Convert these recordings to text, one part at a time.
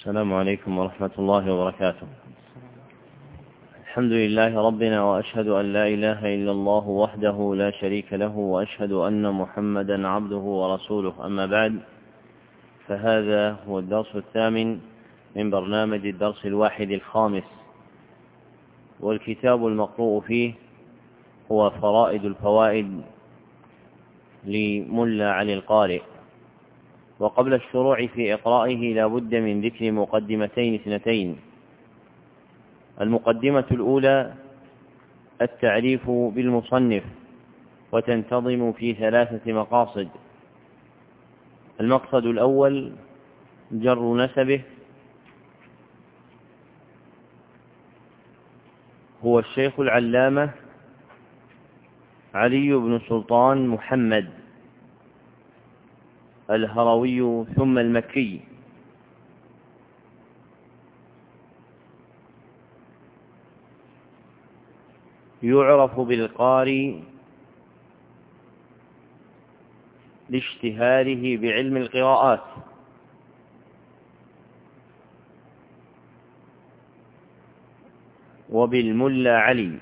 السلام عليكم ورحمة الله وبركاته. الحمد لله ربنا، وأشهد أن لا إله إلا الله وحده لا شريك له، وأشهد أن محمدا عبده ورسوله. أما بعد، فهذا هو الدرس الثامن من برنامج الدرس الواحد الخامس، والكتاب المقروء فيه هو فرائد الفوائد لملا علي القارئ. وقبل الشروع في إقرائه لا بد من ذكر مقدمتين اثنتين. المقدمة الأولى التعريف بالمصنف، وتنتظم في 3 مقاصد. المقصد الأول جر نسبه، هو الشيخ العلامة علي بن سلطان محمد الهروي ثم المكي، يعرف بالقاري لاشتهاره بعلم القراءات، وبالملا علي،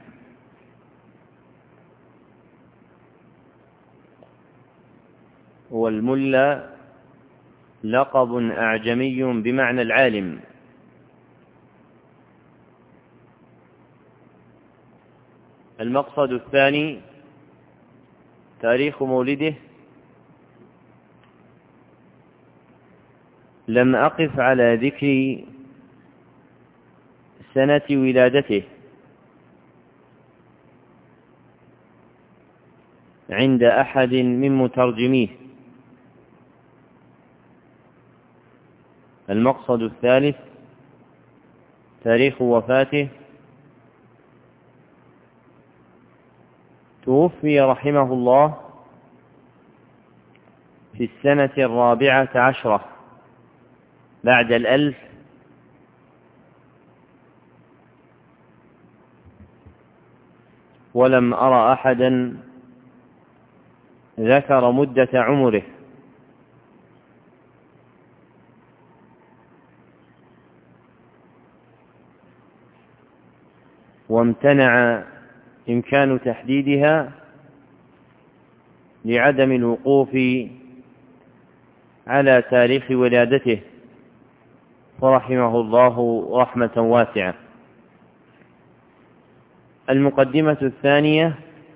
والملا لقب أعجمي بمعنى العالم. المقصد الثاني تاريخ مولده. لم أقف على ذكر سنة ولادته عند أحد من مترجميه. المقصد الثالث تاريخ وفاته. توفي رحمه الله في السنة 14 بعد 1000، ولم أرى أحدا ذكر مدة عمره. وامتنع إمكان تحديدها لعدم الوقوف على تاريخ ولادته، فرحمه الله رحمة واسعة. المقدمة الثانية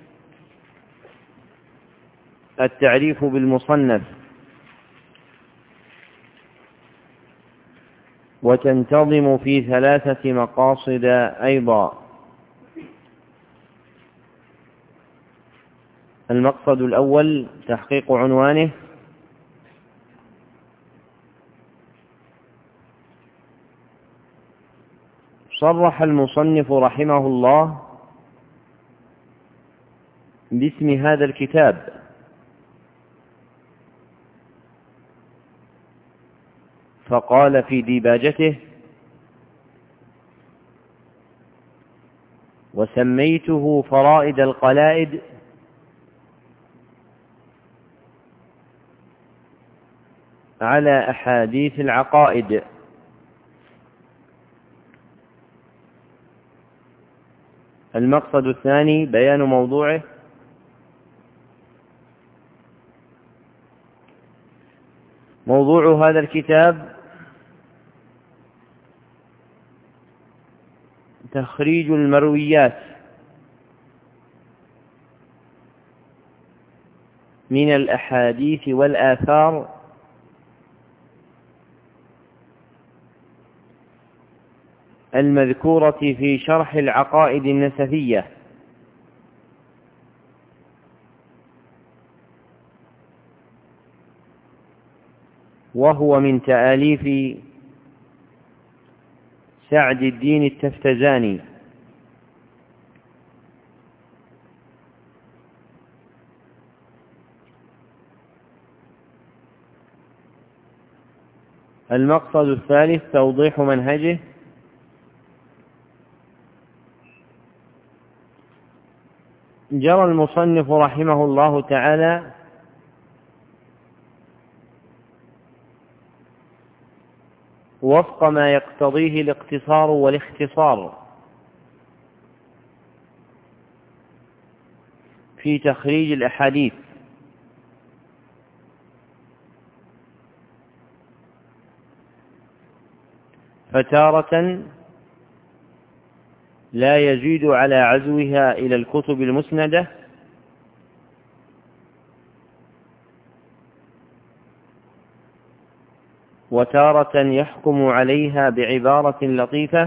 التعريف بالمصنف، وتنتظم في 3 مقاصد أيضا. المقصد الأول تحقيق عنوانه. صرح المصنف رحمه الله باسم هذا الكتاب، فقال في ديباجته: وسميته فرائد القلائد على أحاديث العقائد. المقصد الثاني بيان موضوعه. موضوع هذا الكتاب تخريج المرويات من الأحاديث والآثار المذكورة في شرح العقائد النسفية، وهو من تآليف سعد الدين التفتزاني. المقصد الثالث توضيح منهجه. جرى المصنف رحمه الله تعالى وفق ما يقتضيه الاقتصار والاختصار في تخريج الأحاديث، فتارة لا يزيد على عزوها إلى الكتب المسندة، وتارة يحكم عليها بعبارة لطيفة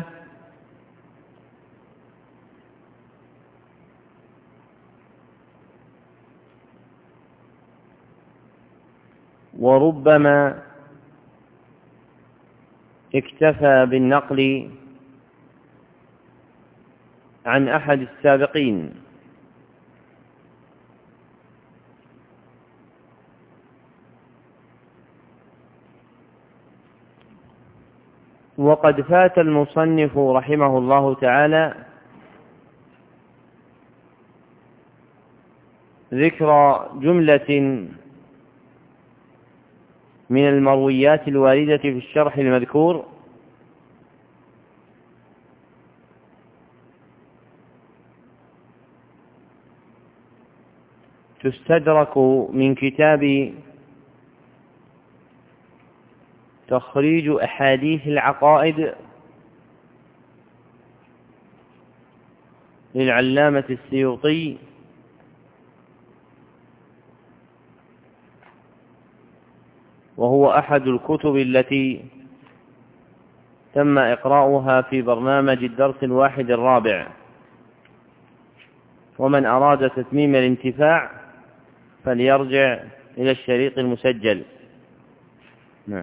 وربما اكتفى بالنقل عن أحد السابقين، وقد فات المصنف رحمه الله تعالى ذكر جملة من المرويات الواردة في الشرح المذكور، تستدرك من كتاب تخريج أحاديث العقائد للعلامة السيوطي، وهو أحد الكتب التي تم إقراؤها في برنامج الدرس الواحد الرابع، ومن أراد تتميم الانتفاع فليرجع إلى الشريط المسجل. نعم.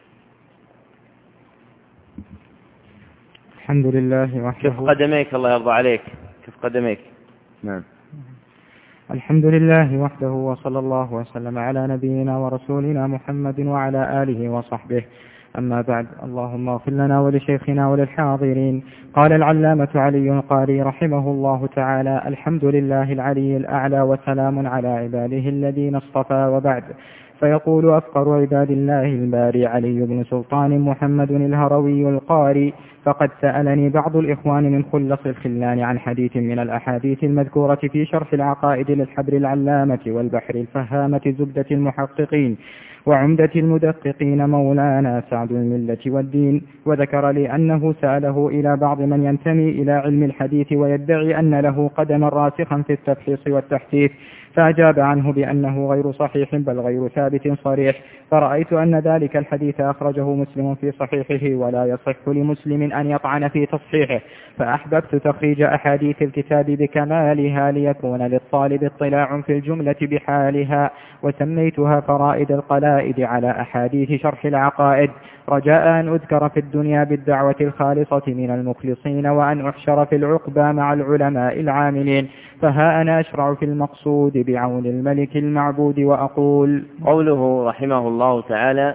الحمد لله وحده. كيف قدميك؟ الله يرضى عليك، كيف قدميك؟ نعم. الحمد لله وحده، وصلى الله وسلم على نبينا ورسولنا محمد وعلى آله وصحبه. أما بعد، اللهم اغفر لنا ولشيخنا وللحاضرين. قال العلامة علي القاري رحمه الله تعالى: الحمد لله العلي الأعلى، وسلام على عباده الذين اصطفى، وبعد. فيقول أفقر عباد الله الباري علي بن سلطان محمد الهروي القاري: فقد سألني بعض الإخوان من خلص الخلان عن حديث من الأحاديث المذكورة في شرح العقائد للحبر العلامة والبحر الفهامة زبدة المحققين وعمدة المدققين مولانا سعد الملة والدين، وذكر لي أنه سأله إلى بعض من ينتمي إلى علم الحديث ويدعي أن له قدما راسخا في التفحيص والتحديث، فأجاب عنه بأنه غير صحيح بل غير ثابت صريح. فرأيت أن ذلك الحديث أخرجه مسلم في صحيحه، ولا يصح لمسلم أن يطعن في تصحيحه، فأحببت تخريج أحاديث الكتاب بكمالها ليكون للطالب اطلاع في الجملة بحالها، وسميتها فرائد القلائد على أحاديث شرح العقائد، رجاء أن أذكر في الدنيا بالدعوة الخالصة من المخلصين، وأن أحشر في العقبى مع العلماء العاملين. فها أنا أشرع في المقصود بعون الملك المعبود وأقول: قوله رحمه الله تعالى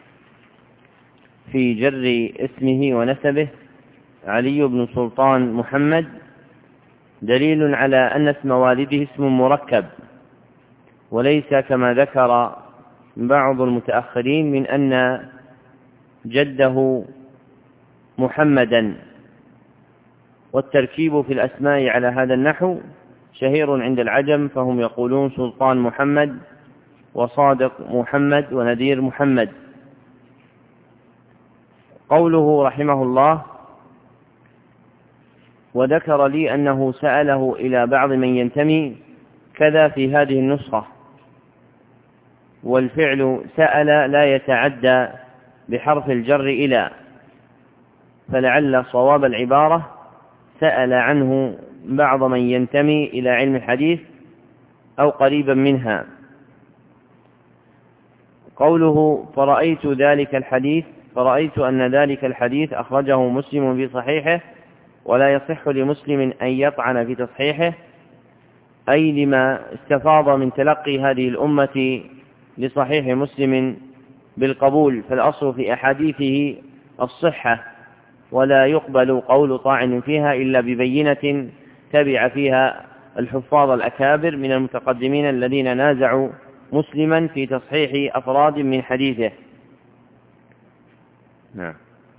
في جر اسمه ونسبه علي بن سلطان محمد دليل على أن اسم والده اسم مركب، وليس كما ذكر بعض المتأخرين من أن جده محمدا، والتركيب في الأسماء على هذا النحو شهير عند العجم، فهم يقولون سلطان محمد وصادق محمد ونذير محمد. قوله رحمه الله: وذكر لي أنه سأله إلى بعض من ينتمي كذا في هذه النسخة، والفعل سأل لا يتعدى بحرف الجر إلى، فلعل صواب العبارة سأل عنه بعض من ينتمي إلى علم الحديث أو قريبا منها. قوله فرأيت أن ذلك الحديث أخرجه مسلم في صحيحه، ولا يصح لمسلم أن يطعن في تصحيحه، أي لما استفاض من تلقي هذه الأمة لصحيح مسلم بالقبول، فالأصل في أحاديثه الصحة، ولا يقبل قول طاعن فيها إلا ببينة تبع فيها الحفاظ الأكابر من المتقدمين الذين نازعوا مسلما في تصحيح أفراد من حديثه. نعم.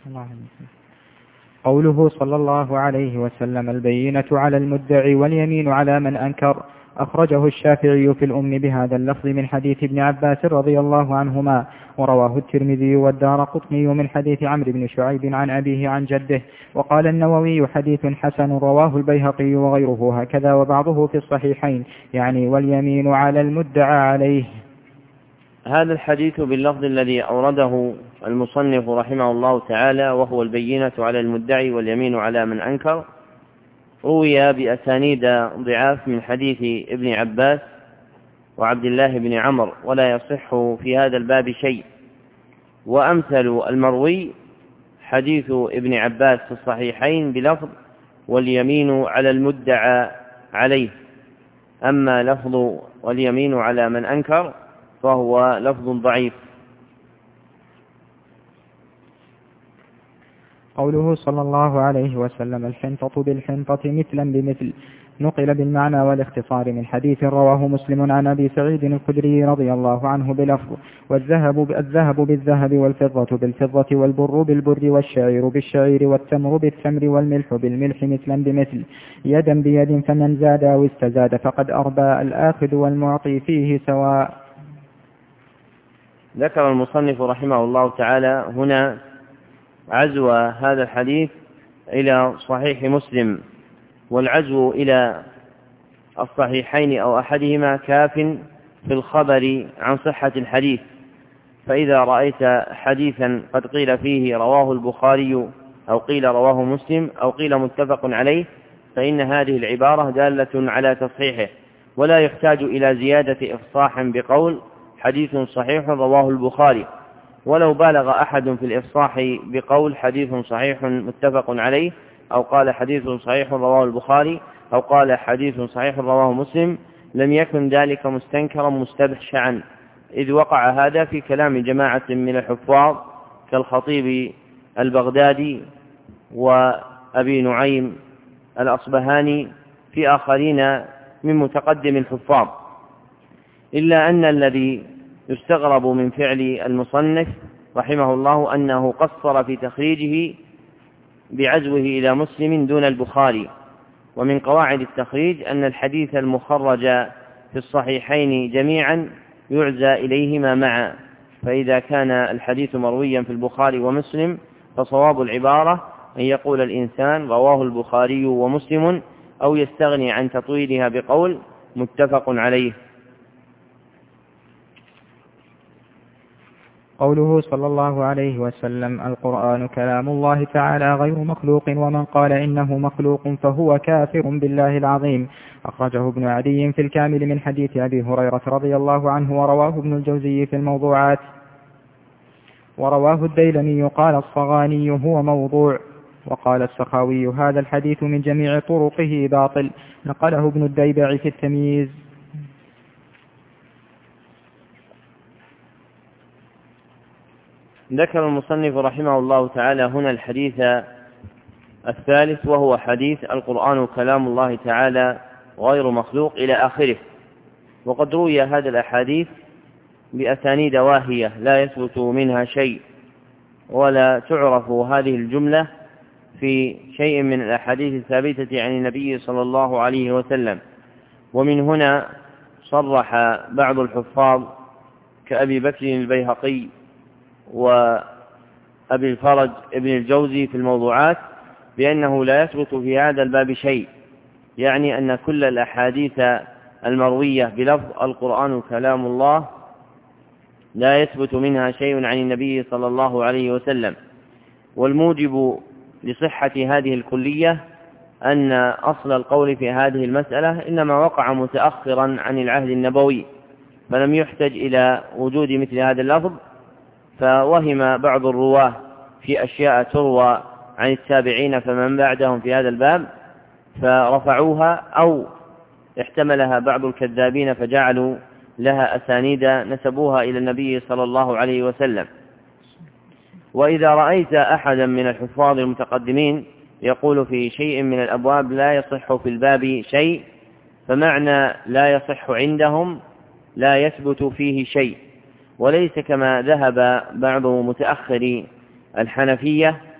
قوله صلى الله عليه وسلم: البينة على المدعي واليمين على من أنكر، أخرجه الشافعي في الأم بهذا اللفظ من حديث ابن عباس رضي الله عنهما، ورواه الترمذي والدارقطني من حديث عمرو بن شعيب عن أبيه عن جده. وقال النووي: حديث حسن، رواه البيهقي وغيره هكذا، وبعضه في الصحيحين، يعني واليمين على المدعى عليه. هذا الحديث باللفظ الذي أورده المصنف رحمه الله تعالى، وهو البينة على المدعي واليمين على من أنكر، روي بأسانيد ضعاف من حديث ابن عباس وعبد الله بن عمر، ولا يصح في هذا الباب شيء. وأمثل المروي حديث ابن عباس في الصحيحين بلفظ واليمين على المدعى عليه، أما لفظ واليمين على من أنكر فهو لفظ ضعيف. قوله صلى الله عليه وسلم: الحنطة بالحنطة مثلا بمثل، نقل بالمعنى والاختصار من حديث رواه مسلم عن أبي سعيد الخدري رضي الله عنه بلفظ: الذهب بالذهب والفضة بالفضة والبر بالبر والشعير بالشعير والتمر بالتمر والملح بالملح مثلا بمثل، يدا بيد، فمن زاد أو استزاد فقد أربى، الآخذ والمعطي فيه سواء. ذكر المصنف رحمه الله تعالى هنا عزو هذا الحديث إلى صحيح مسلم، والعزو إلى الصحيحين أو أحدهما كاف في الخبر عن صحة الحديث. فإذا رأيت حديثا قد قيل فيه رواه البخاري أو قيل رواه مسلم أو قيل متفق عليه، فإن هذه العبارة دالة على تصحيحه، ولا يحتاج إلى زيادة إفصاح بقول حديث صحيح رواه البخاري. ولو بالغ أحد في الإفصاح بقول حديث صحيح متفق عليه، أو قال حديث صحيح رواه البخاري، أو قال حديث صحيح رواه مسلم، لم يكن ذلك مستنكرا مستبشعا، إذ وقع هذا في كلام جماعة من الحفاظ كالخطيب البغدادي وأبي نعيم الأصبهاني في آخرين من متقدم الحفاظ. إلا أن الذي يستغرب من فعل المصنف رحمه الله أنه قصر في تخريجه بعزوه إلى مسلم دون البخاري. ومن قواعد التخريج أن الحديث المخرج في الصحيحين جميعا يعزى إليهما معا، فإذا كان الحديث مرويا في البخاري ومسلم فصواب العبارة أن يقول الإنسان رواه البخاري ومسلم، أو يستغني عن تطويلها بقول متفق عليه. قوله صلى الله عليه وسلم: القرآن كلام الله تعالى غير مخلوق، ومن قال إنه مخلوق فهو كافر بالله العظيم، أخرجه ابن عدي في الكامل من حديث أبي هريرة رضي الله عنه، ورواه ابن الجوزي في الموضوعات، ورواه الديلمي قال الصغاني هو موضوع، وقال السخاوي هذا الحديث من جميع طرقه باطل، نقله ابن الديبع في التمييز. ذكر المصنف رحمه الله تعالى هنا الحديث الثالث، وهو حديث القرآن كلام الله تعالى غير مخلوق إلى آخره. وقد روي هذا الأحاديث بأسانيد واهية لا يثبت منها شيء، ولا تعرف هذه الجملة في شيء من الأحاديث الثابتة عن النبي صلى الله عليه وسلم. ومن هنا صرح بعض الحفاظ كأبي بكر البيهقي وأبي الفرج ابن الجوزي في الموضوعات بأنه لا يثبت في هذا الباب شيء، يعني أن كل الأحاديث المروية بلفظ القرآن كلام الله لا يثبت منها شيء عن النبي صلى الله عليه وسلم. والموجب لصحة هذه الكلية أن أصل القول في هذه المسألة إنما وقع متأخرا عن العهد النبوي، فلم يحتج إلى وجود مثل هذا اللفظ، فوهم بعض الرواه في أشياء تروى عن التابعين فمن بعدهم في هذا الباب فرفعوها، أو احتملها بعض الكذابين فجعلوا لها أسانيد نسبوها إلى النبي صلى الله عليه وسلم. وإذا رأيت أحدا من الحفاظ المتقدمين يقول في شيء من الأبواب لا يصح في الباب شيء، فمعنى لا يصح عندهم لا يثبت فيه شيء، وليس كما ذهب بعض متأخري الحنفية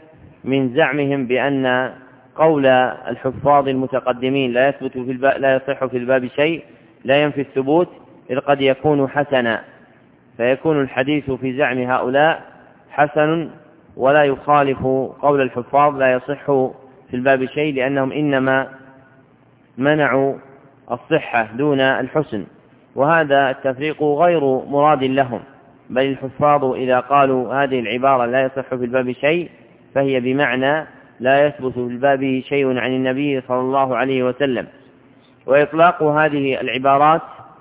من زعمهم بأن قول الحفاظ المتقدمين لا يصح في الباب شيء لا ينفي الثبوت، إذ قد يكون حسنا، فيكون الحديث في زعم هؤلاء حسن ولا يخالف قول الحفاظ لا يصح في الباب شيء، لأنهم إنما منعوا الصحة دون الحسن، وهذا التفريق غير مراد لهم، بل الحفاظ إذا قالوا هذه العبارة لا يصح في الباب شيء فهي بمعنى لا يثبت في الباب شيء عن النبي صلى الله عليه وسلم. وإطلاق هذه العبارات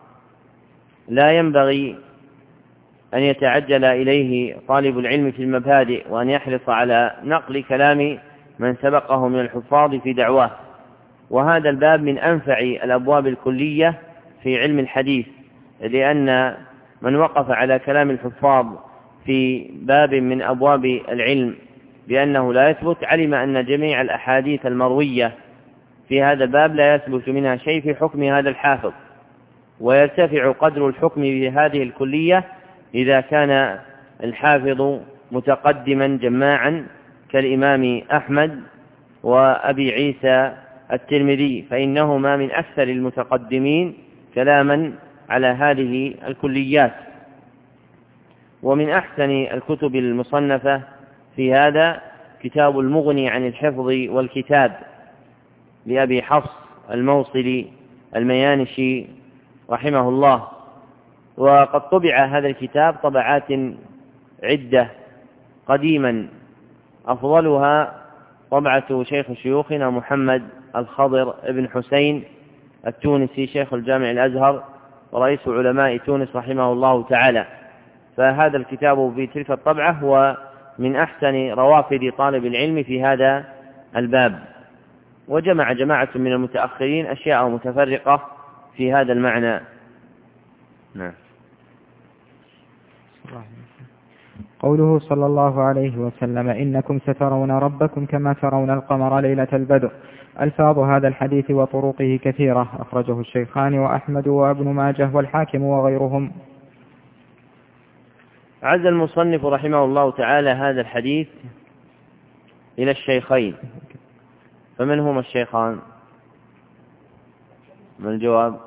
لا ينبغي أن يتعجل إليه طالب العلم في المبادئ، وأن يحرص على نقل كلام من سبقه من الحفاظ في دعواه، وهذا الباب من أنفع الأبواب الكلية في علم الحديث، لأن من وقف على كلام الحفاظ في باب من أبواب العلم بأنه لا يثبت علم أن جميع الأحاديث المروية في هذا الباب لا يثبت منها شيء في حكم هذا الحافظ، ويرتفع قدر الحكم بهذه الكلية إذا كان الحافظ متقدما جماعا كالإمام أحمد وأبي عيسى الترمذي، فإنهما من أكثر المتقدمين كلاما على هذه الكليات. ومن أحسن الكتب المصنفة في هذا كتاب المغني عن الحفظ والكتاب لأبي حفص الموصلي الميانشي رحمه الله، وقد طبع هذا الكتاب طبعات عدة قديما، أفضلها طبعة شيخ شيوخنا محمد الخضر ابن حسين التونسي شيخ الجامع الأزهر ورئيس علماء تونس رحمه الله تعالى، فهذا الكتاب بتلك الطبعة هو من أحسن روافد طالب العلم في هذا الباب، وجمع جماعة من المتأخرين أشياء متفرقة في هذا المعنى. نعم. قوله صلى الله عليه وسلم إنكم سترون ربكم كما ترون القمر ليلة البدر. ألفاظ هذا الحديث وطرقه كثيرة، أخرجه الشيخان وأحمد وابن ماجه والحاكم وغيرهم. عز المصنف رحمه الله تعالى هذا الحديث إلى الشيخين، فمن هما الشيخان؟ ما الجواب؟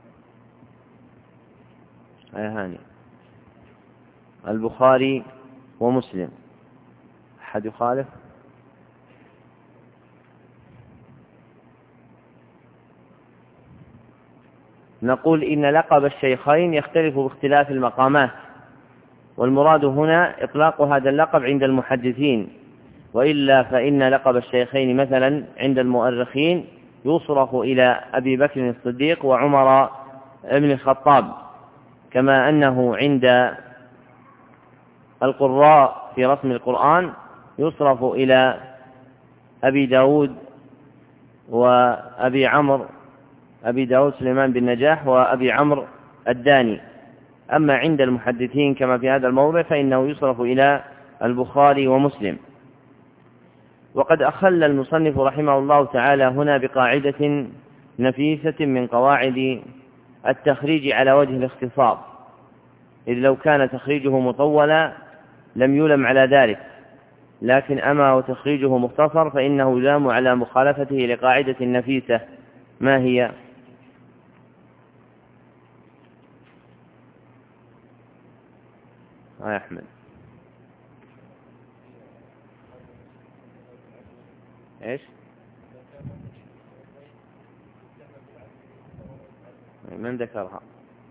هاني البخاري ومسلم. أحد يخالف؟ نقول إن لقب الشيخين يختلف باختلاف المقامات، والمراد هنا إطلاق هذا اللقب عند المحدثين، وإلا فإن لقب الشيخين مثلا عند المؤرخين يصرف إلى أبي بكر الصديق وعمر بن الخطاب، كما أنه عند القراء في رسم القرآن يصرف إلى أبي داود وأبي عمرو، أبي داود سليمان بن نجاح وأبي عمرو الداني. أما عند المحدثين كما في هذا الموضع فإنه يصرف إلى البخاري ومسلم. وقد أخل المصنف رحمه الله تعالى هنا بقاعدة نفيسة من قواعد التخريج على وجه الاختصار، إذ لو كان تخريجه مطولا لم يلم على ذلك، لكن أما وتخريجه مختصر فإنه يلام على مخالفته لقاعدة نفيسة. ما هي؟ يا أحمد إيش؟ من ذكرها؟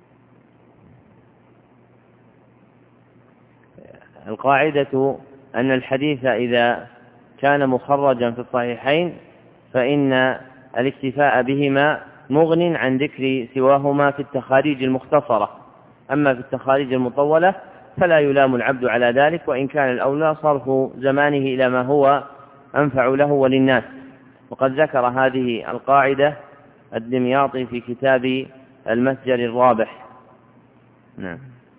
القاعدة أن الحديث إذا كان مخرجا في الصحيحين فإن الاكتفاء بهما مغن عن ذكر سواهما في التخاريج المختصرة، أما في التخاريج المطولة فلا يلام العبد على ذلك، وإن كان الأولى صرف زمانه إلى ما هو أنفع له وللناس. وقد ذكر هذه القاعدة الدمياطي في كتاب المسجر الرابح. نعم.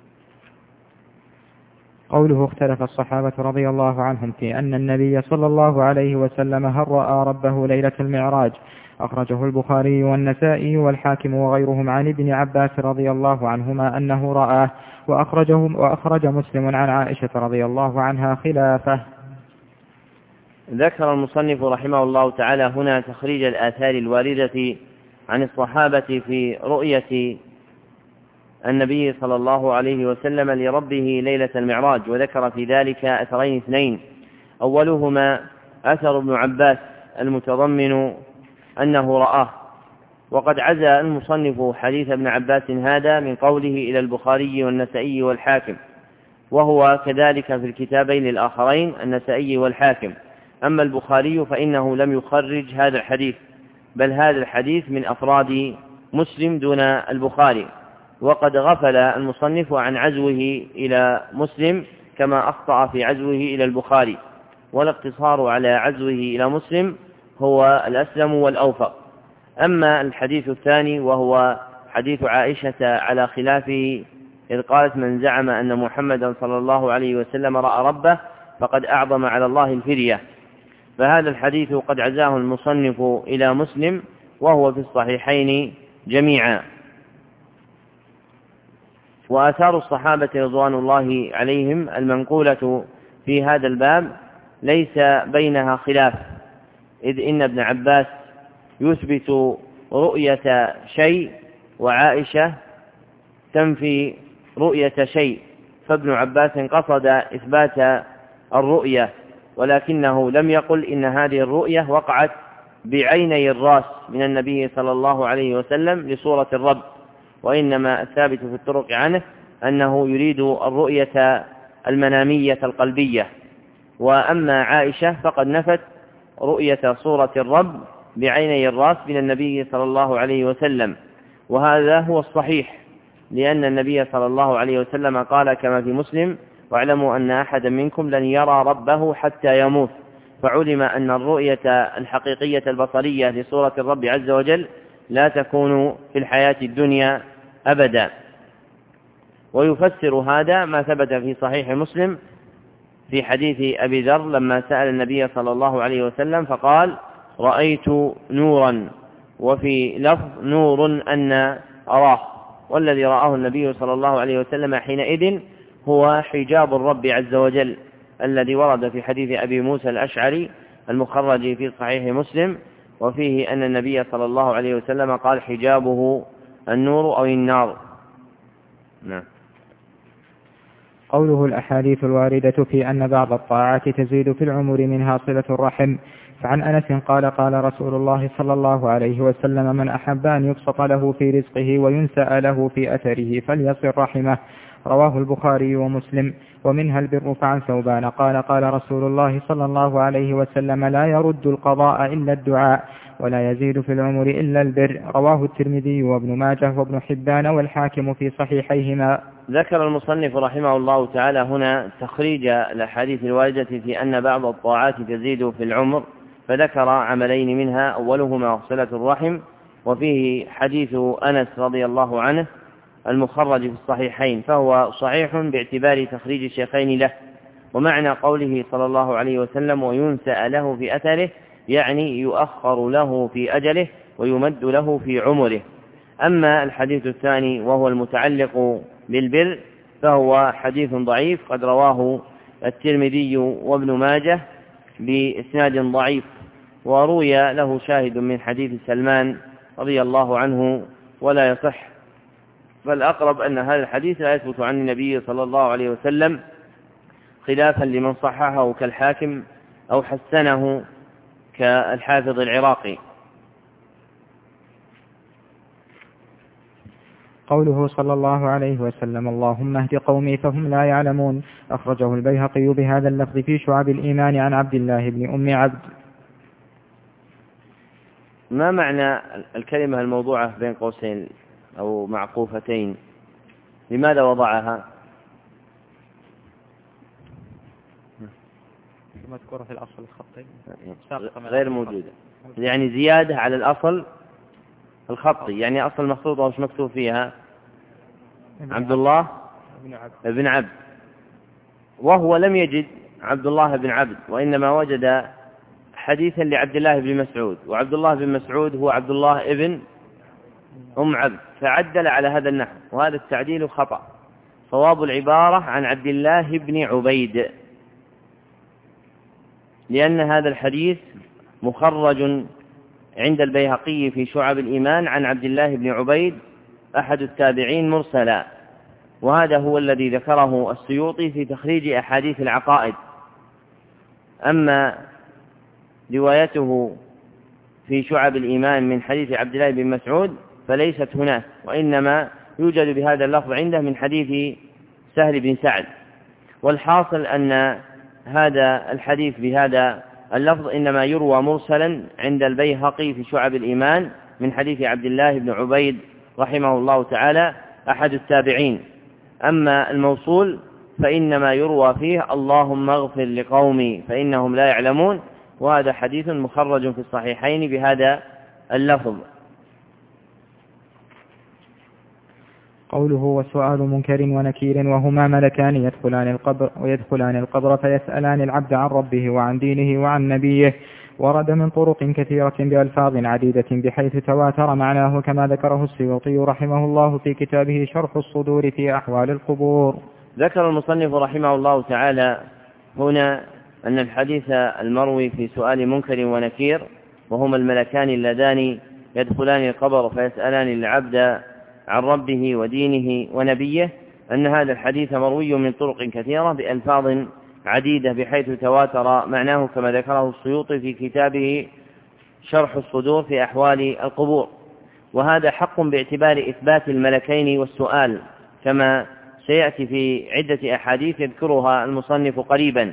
قوله اختلف الصحابة رضي الله عنهم في أن النبي صلى الله عليه وسلم هل رأى ربه ليلة المعراج. أخرجه البخاري والنسائي والحاكم وغيرهم عن ابن عباس رضي الله عنهما أنه رآه، وأخرج مسلم عن عائشة رضي الله عنها خلافه. ذكر المصنف رحمه الله تعالى هنا تخريج الآثار الواردة عن الصحابة في رؤية النبي صلى الله عليه وسلم لربه ليلة المعراج، وذكر في ذلك أثرين اثنين، أولهما أثر ابن عباس المتضمن أنه رآه، وقد عزى المصنف حديث ابن عباس هذا من قوله إلى البخاري والنسائي والحاكم، وهو كذلك في الكتابين الآخرين النسائي والحاكم. أما البخاري فإنه لم يخرج هذا الحديث، بل هذا الحديث من أفراد مسلم دون البخاري، وقد غفل المصنف عن عزوه إلى مسلم كما أخطأ في عزوه إلى البخاري، والاقتصار على عزوه إلى مسلم هو الأسلم والأوفق. أما الحديث الثاني وهو حديث عائشة على خلافه، إذ قالت من زعم أن محمدا صلى الله عليه وسلم رأى ربه فقد أعظم على الله الفرية، فهذا الحديث قد عزاه المصنف إلى مسلم وهو في الصحيحين جميعا. وآثار الصحابة رضوان الله عليهم المنقولة في هذا الباب ليس بينها خلاف، إذ إن ابن عباس يثبت رؤية شيء وعائشة تنفي رؤية شيء، فابن عباس قصد إثبات الرؤية، ولكنه لم يقل إن هذه الرؤية وقعت بعيني الراس من النبي صلى الله عليه وسلم لصورة الرب، وإنما الثابت في الطرق عنه أنه يريد الرؤية المنامية القلبية. وأما عائشة فقد نفت رؤية صورة الرب بعيني الراس من النبي صلى الله عليه وسلم، وهذا هو الصحيح، لأن النبي صلى الله عليه وسلم قال كما في مسلم: واعلموا أن أحدا منكم لن يرى ربه حتى يموت، فعلم أن الرؤية الحقيقية البصرية لصورة الرب عز وجل لا تكون في الحياة الدنيا أبدا. ويفسر هذا ما ثبت في صحيح مسلم في حديث أبي ذر لما سأل النبي صلى الله عليه وسلم فقال: رأيت نورا، وفي لفظ نور أن أراه، والذي رآه النبي صلى الله عليه وسلم حينئذ هو حجاب الرب عز وجل الذي ورد في حديث أبي موسى الأشعري المخرج في صحيح مسلم، وفيه أن النبي صلى الله عليه وسلم قال: حجابه النور أو النار. نعم. قوله الأحاديث الواردة في أن بعض الطاعات تزيد في العمر منها صلة الرحم. فعن أنس قال: قال رسول الله صلى الله عليه وسلم: من أحب أن يبسط له في رزقه وينسأ له في أثره فليصل رحمه. رواه البخاري ومسلم. ومنها البر. فعن ثوبان قال: قال رسول الله صلى الله عليه وسلم: لا يرد القضاء إلا الدعاء، ولا يزيد في العمر إلا البر. رواه الترمذي وابن ماجه وابن حبان والحاكم في صحيحيهما. ذكر المصنف رحمه الله تعالى هنا تخريج الأحاديث الواردة في أن بعض الطاعات تزيد في العمر، فذكر عملين منها، أولهما صلة الرحم، وفيه حديث أنس رضي الله عنه المخرج في الصحيحين، فهو صحيح باعتبار تخريج الشيخين له. ومعنى قوله صلى الله عليه وسلم: وينسأ له في أثره، يعني يؤخر له في أجله ويمد له في عمره. أما الحديث الثاني وهو المتعلق بالبر فهو حديث ضعيف قد رواه الترمذي وابن ماجه بإسناد ضعيف، وروي له شاهد من حديث سلمان رضي الله عنه ولا يصح، فالأقرب أن هذا الحديث لا يثبت عن النبي صلى الله عليه وسلم، خلافا لمن صححه كالحاكم أو حسنه كالحافظ العراقي. قوله صلى الله عليه وسلم: اللهم اهد قومي فهم لا يعلمون. أخرجه البيهقي بهذا اللفظ في شعب الإيمان عن عبد الله بن أم عبد. ما معنى الكلمة الموضوعة بين قوسين أو معقوفتين؟ لماذا وضعها؟ مذكورة في الأصل الخطي غير موجودة، يعني زيادة على الأصل الخطي، يعني أصل مخطوطة وش مكتوب فيها؟ عبد الله بن عبد، وهو لم يجد عبد الله بن عبد، وإنما وجد حديثا لعبد الله بن مسعود، وعبد الله بن مسعود هو عبد الله ابن أم عبد، فعدل على هذا النحو، وهذا التعديل خطأ. صواب العبارة عن عبد الله بن عبيد، لأن هذا الحديث مخرج عند البيهقي في شعب الإيمان عن عبد الله بن عبيد أحد التابعين مرسلا، وهذا هو الذي ذكره السيوطي في تخريج أحاديث العقائد. أما روايته في شعب الإيمان من حديث عبد الله بن مسعود فليست هناك، وإنما يوجد بهذا اللفظ عنده من حديث سهل بن سعد. والحاصل أن هذا الحديث بهذا اللفظ إنما يروى مرسلا عند البيهقي في شعب الإيمان من حديث عبد الله بن عبيد رحمه الله تعالى أحد التابعين. أما الموصول فإنما يروى فيه اللهم اغفر لقومي فإنهم لا يعلمون، وهذا حديث مخرج في الصحيحين بهذا اللفظ. قوله وسؤال منكر ونكير وهما ملكان يدخلان القبر فيسألان العبد عن ربه وعن دينه وعن نبيه، ورد من طرق كثيرة بألفاظ عديدة بحيث تواتر معناه كما ذكره السيوطي رحمه الله في كتابه شرح الصدور في أحوال القبور. ذكر المصنف رحمه الله تعالى هنا أن الحديث المروي في سؤال منكر ونكير وهما الملكان اللذان يدخلان القبر فيسألان العبد عن ربه ودينه ونبيه، أن هذا الحديث مروي من طرق كثيرة بألفاظ عديدة بحيث تواتر معناه كما ذكره السيوطي في كتابه شرح الصدور في أحوال القبور. وهذا حق باعتبار إثبات الملكين والسؤال كما سيأتي في عدة أحاديث يذكرها المصنف قريبا.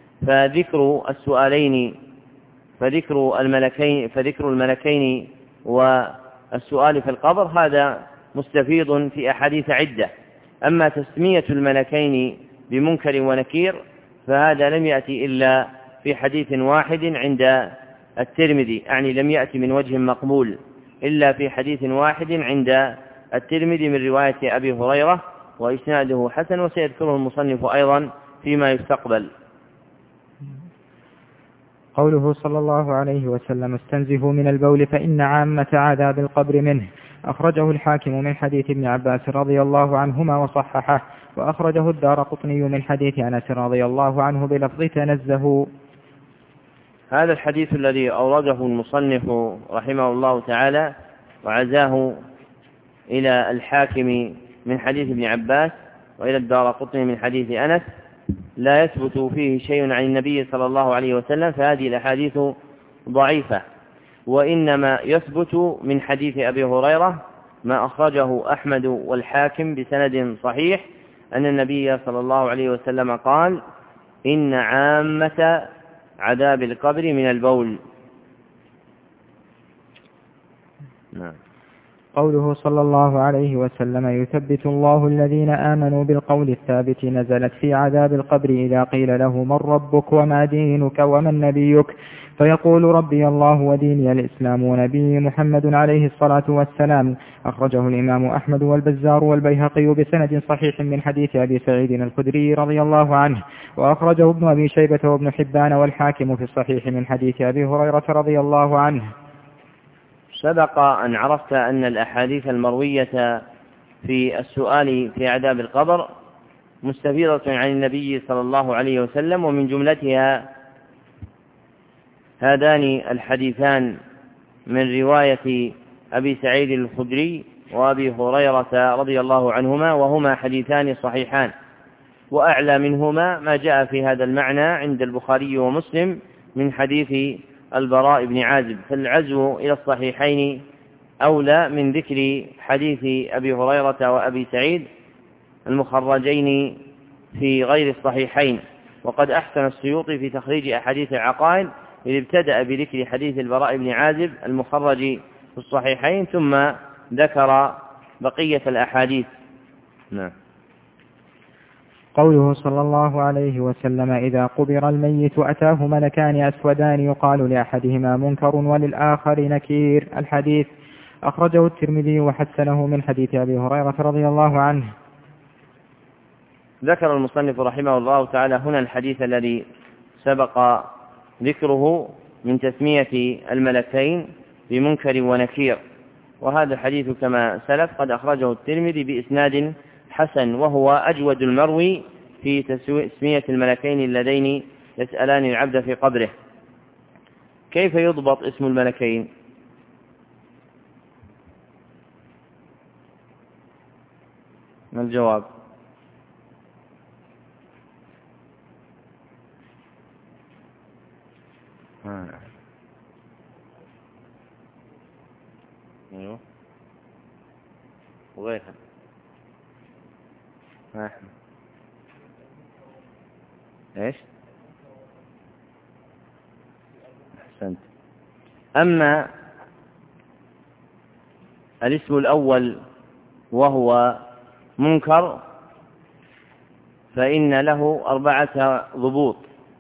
فذكر الملكين والسؤال في القبر هذا مستفيض في أحاديث عدة. أما تسمية الملكين بمنكر ونكير فهذا لم يأتي إلا في حديث واحد عند الترمذي، يعني لم يأتي من وجه مقبول إلا في حديث واحد عند الترمذي من رواية أبي هريرة، وإسناده حسن، وسيذكره المصنف أيضا فيما يستقبل. قوله صلى الله عليه وسلم استنزهوا من البول فإن عامة عذاب القبر منه، أخرجه الحاكم من حديث ابن عباس رضي الله عنهما وصححه، وأخرجه الدارقطني من حديث أنس رضي الله عنه بلفظ تنزهوا. هذا الحديث الذي أورده المصنف رحمه الله تعالى وعزاه إلى الحاكم من حديث ابن عباس وإلى الدارقطني من حديث أنس لا يثبت فيه شيء عن النبي صلى الله عليه وسلم، فهذه الأحاديث ضعيفة، وإنما يثبت من حديث أبي هريرة ما أخرجه أحمد والحاكم بسند صحيح أن النبي صلى الله عليه وسلم قال إن عامة عذاب القبر من البول. نعم. قوله صلى الله عليه وسلم يثبت الله الذين آمنوا بالقول الثابت نزلت في عذاب القبر إذا قيل له من ربك وما دينك ومن نبيك فيقول ربي الله وديني الإسلام ونبي محمد عليه الصلاة والسلام. أخرجه الإمام أحمد والبزار والبيهقي بسند صحيح من حديث أبي سعيد الخدري رضي الله عنه، وأخرجه ابن أبي شيبة وابن حبان والحاكم في الصحيح من حديث أبي هريرة رضي الله عنه. سبق أن عرفت أن الأحاديث المروية في السؤال في عذاب القبر مستفيضة عن النبي صلى الله عليه وسلم، ومن جملتها هذان الحديثان من رواية أبي سعيد الخدري وأبي هريرة رضي الله عنهما، وهما حديثان صحيحان، وأعلى منهما ما جاء في هذا المعنى عند البخاري ومسلم من حديث البراء بن عازب، فالعزو إلى الصحيحين أولى من ذكر حديث أبي هريرة وأبي سعيد المخرجين في غير الصحيحين. وقد أحسن السيوطي في تخريج أحاديث العقائد إذ ابتدأ بذكر حديث البراء بن عازب المخرج في الصحيحين ثم ذكر بقية الأحاديث. نعم. قوله صلى الله عليه وسلم إذا قبر الميت أتاه ملكان أسودان يقال لأحدهما منكر وللآخر نكير. الحديث أخرجه الترمذي وحسنه من حديث أبي هريرة رضي الله عنه. ذكر المصنف رحمه الله تعالى هنا الحديث الذي سبق ذكره من تسمية الملكين بمنكر ونكير، وهذا الحديث كما سلف قد أخرجه الترمذي بإسناد حسن، وهو أجود المروي في تسمية الملكين اللذين يسألان العبد في قبره. كيف يضبط اسم الملكين؟ ما الجواب؟ ايوه وغيرها. ايش؟ احسنت. اما الاسم الاول وهو منكر فإن له 4 ضبوط.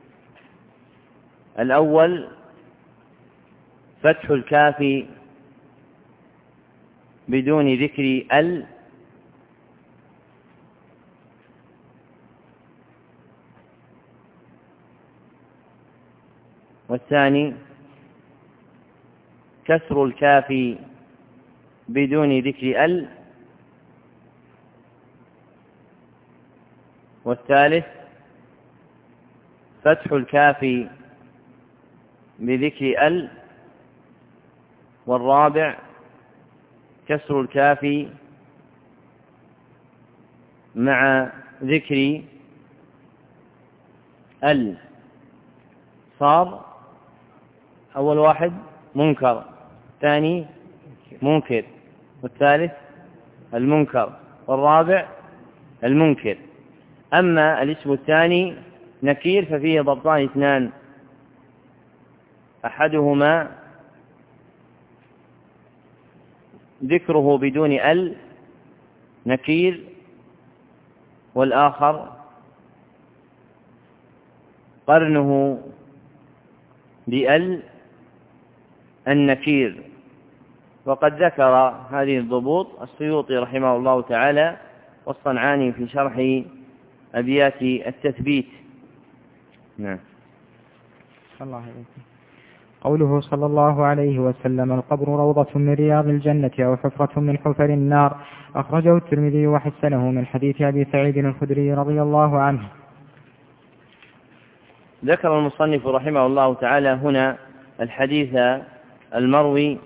الأول فتح الكاف بدون ذكر ال، والثاني كسر الكاف بدون ذكر ال، والثالث فتح الكاف بذكر ال، والرابع كسر الكاف مع ذكر ال. صار أول واحد منكر، ثاني منكر، والثالث المنكر، والرابع المنكر. أما الاسم الثاني نكير ففيه ضبطان 2: أحدهما ذكره بدون ال نكير، والآخر قرنه بال النكير. وقد ذكر هذه الضبوط السيوطي رحمه الله تعالى والصنعاني في شرح أبيات التثبيت. نعم. الله عليكم. قوله صلى الله عليه وسلم: القبر روضة من رياض الجنة أو حفرة من حفر النار، أخرجه الترمذي وحسنه من حديث أبي سعيد الخدري رضي الله عنه. ذكر المصنف رحمه الله تعالى هنا الحديث المروي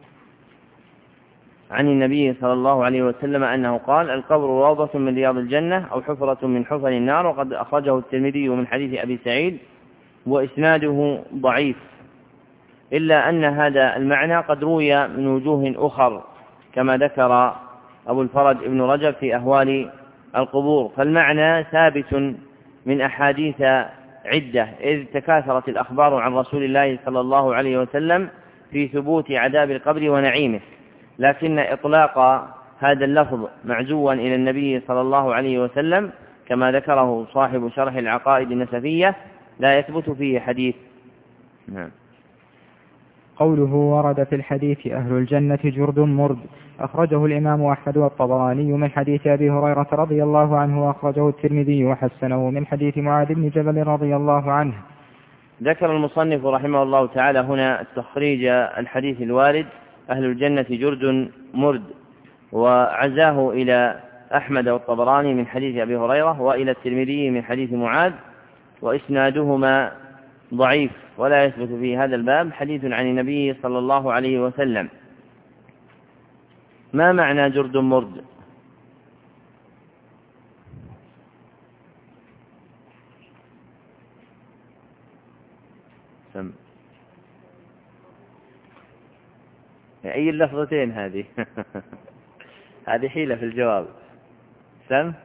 عن النبي صلى الله عليه وسلم أنه قال: القبر روضة من رياض الجنة أو حفرة من حفر النار، وقد أخرجه الترمذي من حديث أبي سعيد، وإسناده ضعيف، إلا أن هذا المعنى قد روي من وجوه أخر كما ذكر أبو الفرج ابن رجب في أهوال القبور، فالمعنى ثابت من أحاديث عدة، إذ تكاثرت الأخبار عن رسول الله صلى الله عليه وسلم في ثبوت عذاب القبر ونعيمه، لكن إطلاق هذا اللفظ معزوا إلى النبي صلى الله عليه وسلم كما ذكره صاحب شرح العقائد النسفية لا يثبت فيه حديث. نعم. قوله: ورد في الحديث أهل الجنة جرد مرد، أخرجه الإمام أحمد والطبراني من حديث أبي هريرة رضي الله عنه، وأخرجه الترمذي وحسنه من حديث معاذ بن جبل رضي الله عنه. ذكر المصنف رحمه الله تعالى هنا التخريج الحديث الوارد أهل الجنة جرد مرد، وعزاه إلى أحمد والطبراني من حديث أبي هريرة، وإلى الترمذي من حديث معاذ، وإسنادهما ضعيف ولا يثبت في هذا الباب حديث عن النبي صلى الله عليه وسلم. ما معنى جرد مرد؟ أي اللفظتين هذه؟ هذه حيلة في الجواب. سم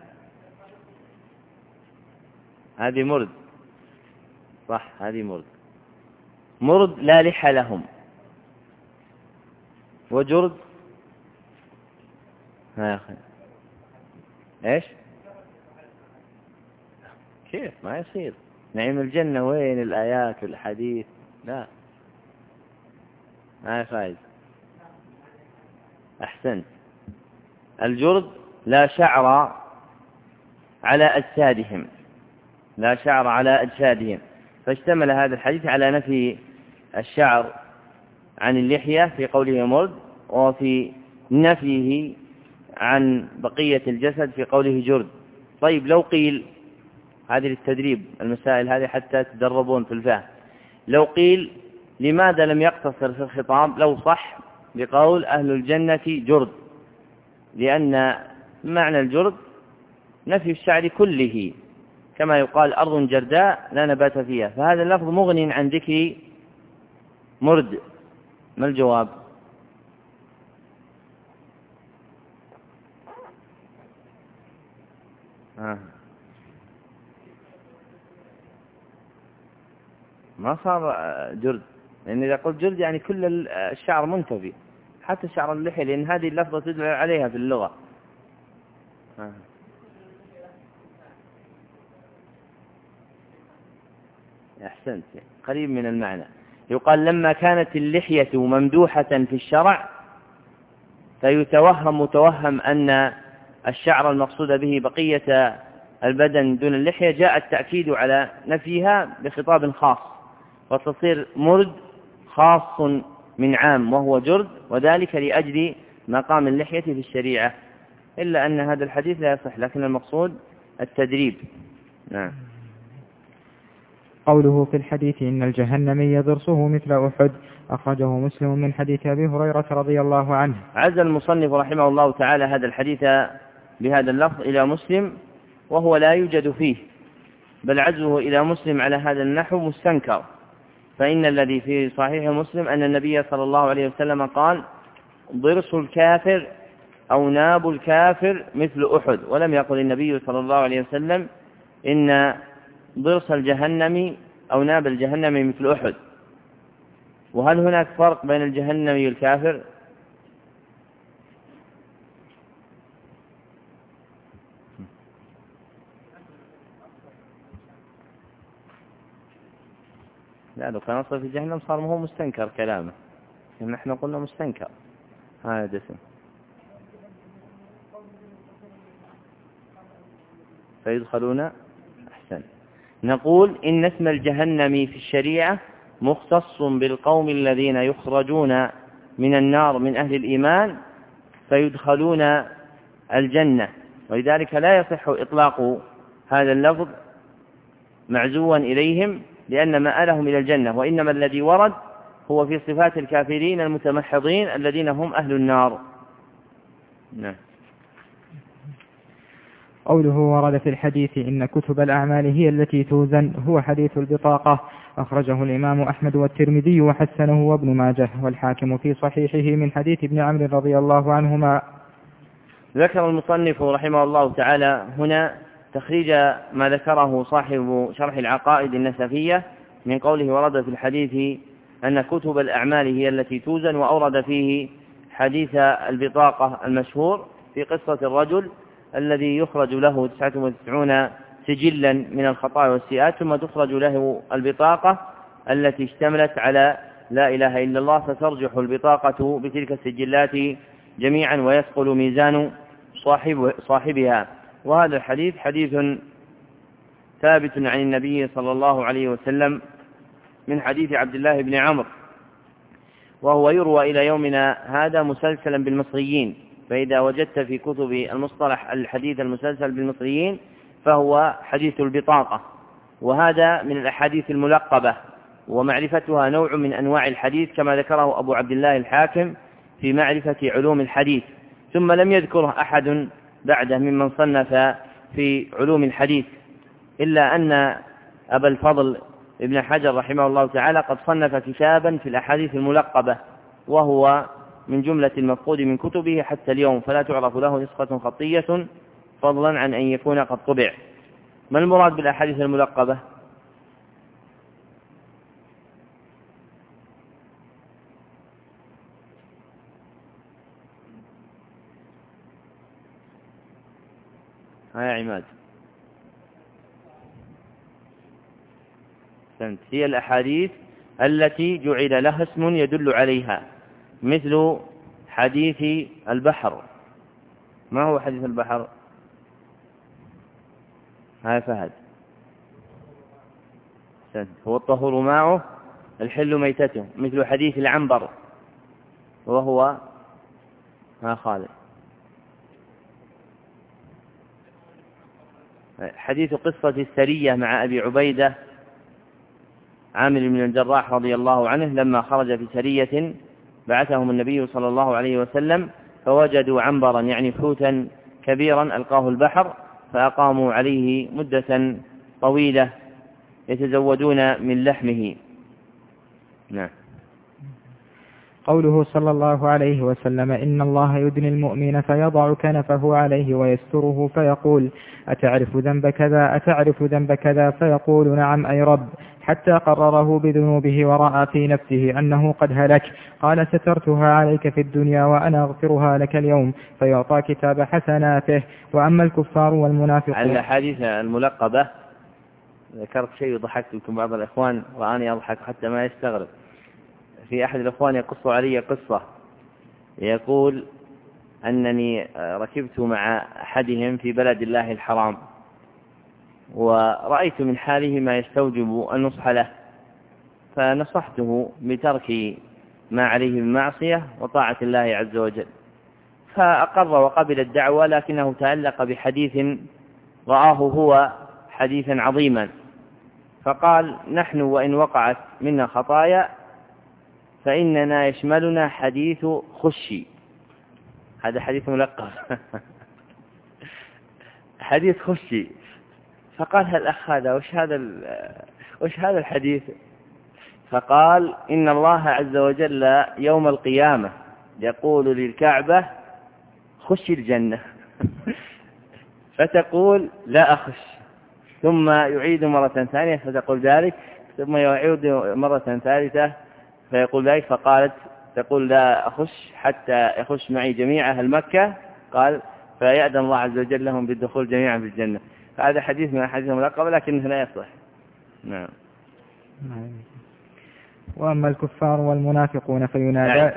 هذه مرد، صح، هذه مرد. مرد لا لحى لهم، وجرد يا أخي إيش؟ كيف ما يصير؟ نعيم الجنة وين الآيات والحديث؟ لا ما فايد. أحسنت. الجرد لا شعر على أجسادهم، لا شعر على أجسادهم، فاشتمل هذا الحديث على نفي الشعر عن اللحية في قوله مرد، وفي نفيه عن بقية الجسد في قوله جرد. طيب لو قيل، هذه للتدريب المسائل هذه حتى تدربون في الفهم، لو قيل لماذا لم يقتصر في الخطاب لو صح بقول أهل الجنة جرد؟ لأن معنى الجرد نفي الشعر كله، كما يقال أرض جرداء لا نبات فيها، فهذا اللفظ مغني عن ذكر مرد. ما الجواب؟ ما صار جرد، لأن إذا قلت جرد يعني كل الشعر منتفي، حتى شعر اللحية، لأن هذه اللفظة تدل عليها في اللغة. أحسنت، قريب من المعنى. يقال لما كانت اللحية ممدوحة في الشرع فيتوهم أن الشعر المقصود به بقية البدن دون اللحية، جاء التأكيد على نفيها بخطاب خاص، فتصير مرد خاص من عام وهو جرد، وذلك لأجل مقام اللحية في الشريعة، إلا أن هذا الحديث لا يصح، لكن المقصود التدريب. نعم. قوله في الحديث إن الجهنمي ضرسه مثل أحد، أخرجه مسلم من حديث أبي هريرة رضي الله عنه. عز المصنف رحمه الله تعالى هذا الحديث بهذا اللفظ إلى مسلم، وهو لا يوجد فيه، بل عزه إلى مسلم على هذا النحو مستنكر، فإن الذي في صحيح مسلم أن النبي صلى الله عليه وسلم قال ضرس الكافر أو ناب الكافر مثل أحد، ولم يقل النبي صلى الله عليه وسلم إن ضرس الجهنم أو ناب الجهنم مثل أحد. وهل هناك فرق بين الجهنمي والكافر؟ لا، لو كان أصلا في جهنم صار هو مستنكر كلامه، نحن قلنا مستنكر هذا دسم، فيدخلون. أحسن. نقول إن اسم الجهنم في الشريعة مختص بالقوم الذين يخرجون من النار من أهل الإيمان فيدخلون الجنة، ولذلك لا يصح إطلاق هذا اللفظ معزوا إليهم لأن مآلهم إلى الجنة، وإنما الذي ورد هو في صفات الكافرين المتمحضين الذين هم أهل النار. نعم. قوله ورد في الحديث إن كتب الأعمال هي التي توزن، هو حديث البطاقة، أخرجه الإمام أحمد والترمذي وحسنه وابن ماجه والحاكم في صحيحه من حديث ابن عمرو رضي الله عنهما. ذكر المصنف رحمه الله تعالى هنا تخريج ما ذكره صاحب شرح العقائد النسفية من قوله ورد في الحديث أن كتب الأعمال هي التي توزن، وأورد فيه حديث البطاقة المشهور في قصة الرجل الذي يخرج له 99 سجلا من الخطايا والسيئات، ثم تخرج له البطاقة التي اشتملت على لا إله إلا الله، فترجح البطاقة بتلك السجلات جميعا ويثقل ميزان صاحبها. وهذا الحديث حديث ثابت عن النبي صلى الله عليه وسلم من حديث عبد الله بن عمرو، وهو يروى إلى يومنا هذا مسلسلا بالمصريين، فإذا وجدت في كتب المصطلح الحديث المسلسل بالمصريين فهو حديث البطاقة، وهذا من الأحاديث الملقبة، ومعرفتها نوع من أنواع الحديث كما ذكره أبو عبد الله الحاكم في معرفة علوم الحديث، ثم لم يذكره أحد بعده ممن صنف في علوم الحديث، إلا أن أبا الفضل ابن حجر رحمه الله تعالى قد صنف كتابا في الأحاديث الملقبة، وهو من جملة المفقود من كتبه حتى اليوم، فلا تعرف له نسخة خطية فضلا عن أن يكون قد طبع. ما المراد بالأحاديث الملقبة؟ يا عماد، هي الأحاديث التي جعل لها اسم يدل عليها، مثل حديث البحر. ما هو حديث البحر؟ هاي فهد، هو الطهور ماؤه الحل ميتته، مثل حديث العنبر وهو خالد، حديث قصة السرية مع أبي عبيدة عامر بن الجراح رضي الله عنه لما خرج في سرية بعثهم النبي صلى الله عليه وسلم، فوجدوا عنبرا يعني حوتا كبيرا ألقاه البحر، فأقاموا عليه مدة طويلة يتزودون من لحمه. نعم. قوله صلى الله عليه وسلم إن الله يدني المؤمن فيضع كنفه عليه ويستره فيقول أتعرف ذنب كذا أتعرف ذنب كذا، فيقول نعم أي رب، حتى قرره بذنوبه ورأى في نفسه أنه قد هلك، قال سترتها عليك في الدنيا وأنا أغفرها لك اليوم، فيعطى كتاب حسناته. وأما الكفار والمنافقون. على الحديث الملقبة ذكرت شيء وضحكت لكم، بعض الإخوان رآني أضحك حتى ما يستغرب. في أحد الإخوان يقص علي قصة، يقول أنني ركبت مع أحدهم في بلد الله الحرام، ورأيت من حاله ما يستوجب النصح له، فنصحته بترك ما عليه من معصية وطاعة الله عز وجل، فأقر وقبل الدعوة، لكنه تألق بحديث رآه هو حديثا عظيما، فقال نحن وإن وقعت منا خطايا فإننا يشملنا حديث خشي. هذا حديث ملقب حديث خشي. فقال الأخ هذا وش هذا الحديث؟ فقال إن الله عز وجل يوم القيامة يقول للكعبة خشي الجنة فتقول لا أخش، ثم يعيد مرة ثانية فتقول ذلك، ثم يعيد مرة ثالثة فيقول ذلك، فقالت تقول لا أخش حتى يخش معي جميع أهل مكة، قال فيأذن الله عز وجل لهم بالدخول جميعا في الجنة. هذا حديث من أحاديث الملقبة لكنه لا يصح. نعم. وأما الكفار والمنافقون فينادى.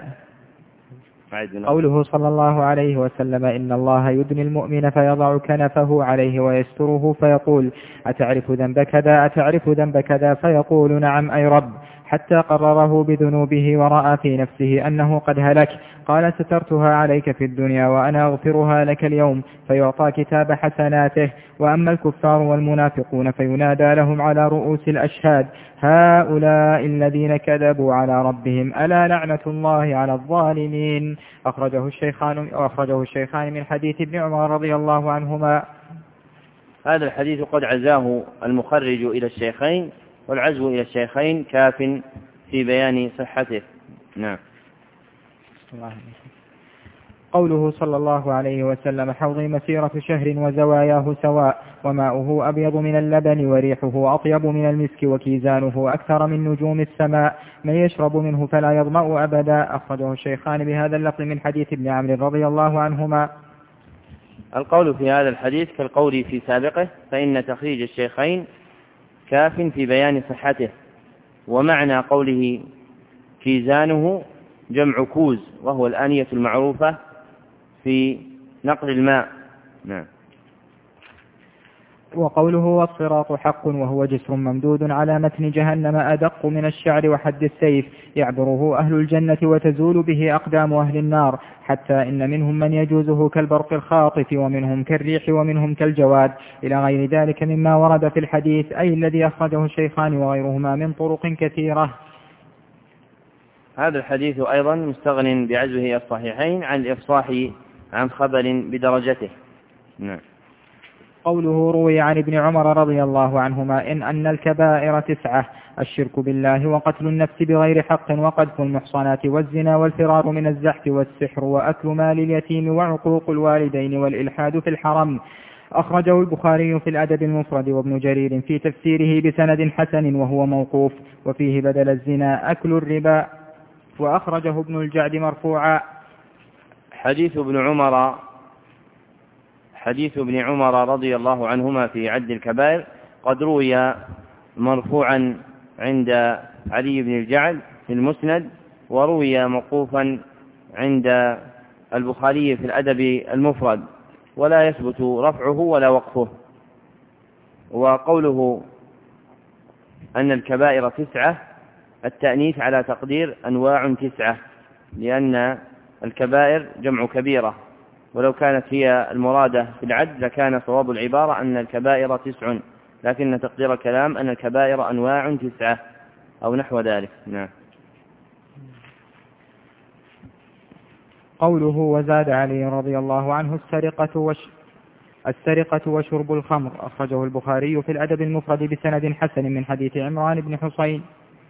قوله صلى الله عليه وسلم إن الله يدني المؤمن فيضع كنفه عليه ويستره فيقول أتعرف ذنب كذا أتعرف ذنب كذا، فيقول نعم أي رب، حتى قرره بذنوبه ورأى في نفسه أنه قد هلك، قال سترتها عليك في الدنيا وأنا أغفرها لك اليوم، فيعطى كتاب حسناته. وأما الكفار والمنافقون فينادى لهم على رؤوس الأشهاد هؤلاء الذين كذبوا على ربهم ألا لعنة الله على الظالمين. أخرجه الشيخان من حديث ابن عمر رضي الله عنهما. هذا الحديث قد عزاه المخرج إلى الشيخين، والعزو إلى الشيخين كاف في بيان صحته. نعم. قوله صلى الله عليه وسلم حوضي مسيرة شهر وزواياه سواء، وماؤه أبيض من اللبن وريحه أطيب من المسك وكيزانه أكثر من نجوم السماء، من يشرب منه فلا يظمأ أبدا. أخرجه الشيخان بهذا اللفظ من حديث ابن عمرو رضي الله عنهما. القول في هذا الحديث كالقول في سابقه، فإن تخريج الشيخين كاف في بيان صحته. ومعنى قوله كيزانه جمع كوز، وهو الآنية المعروفة في نقل الماء. نعم. وقوله والصراط حق، وهو جسر ممدود على متن جهنم أدق من الشعر وحد السيف، يعبره أهل الجنة وتزول به أقدام أهل النار، حتى إن منهم من يجوزه كالبرق الخاطف، ومنهم كالريح، ومنهم كالجواد، إلى غير ذلك مما ورد في الحديث، أي الذي أخرجه الشيخان وغيرهما من طرق كثيرة. هذا الحديث أيضا مستغن بعزوه الصحيحين عن الإفصاح عن خبر بدرجته. نعم. قوله روي عن ابن عمر رضي الله عنهما أن الكبائر 9: الشرك بالله، وقتل النفس بغير حق، وقذف المحصنات، والزنا، والفرار من الزحف، والسحر، وأكل مال اليتيم، وعقوق الوالدين، والإلحاد في الحرم. أخرجه البخاري في الأدب المفرد، وابن جرير في تفسيره بسند حسن وهو موقوف، وفيه بدل الزنا أكل الربا. وأخرجه ابن الجعد مرفوعا. حديث ابن عمر رضي الله عنهما في عد الكبائر قد روي مرفوعا عند علي بن الجعد في المسند، وروي موقوفا عند البخاري في الأدب المفرد، ولا يثبت رفعه ولا وقفه. وقوله أن الكبائر 9 التأنيث على تقدير أنواع 9، لأن الكبائر جمع كبيرة، ولو كانت هي المرادة في العد لكان صواب العبارة أن الكبائر 9، لكن تقدير الكلام أن الكبائر أنواع 9. أو نحو ذلك. نعم. قوله وزاد علي رضي الله عنه السرقة وشرب الخمر، أخرجه البخاري في الأدب المفرد بسند حسن من حديث عمران بن حصين.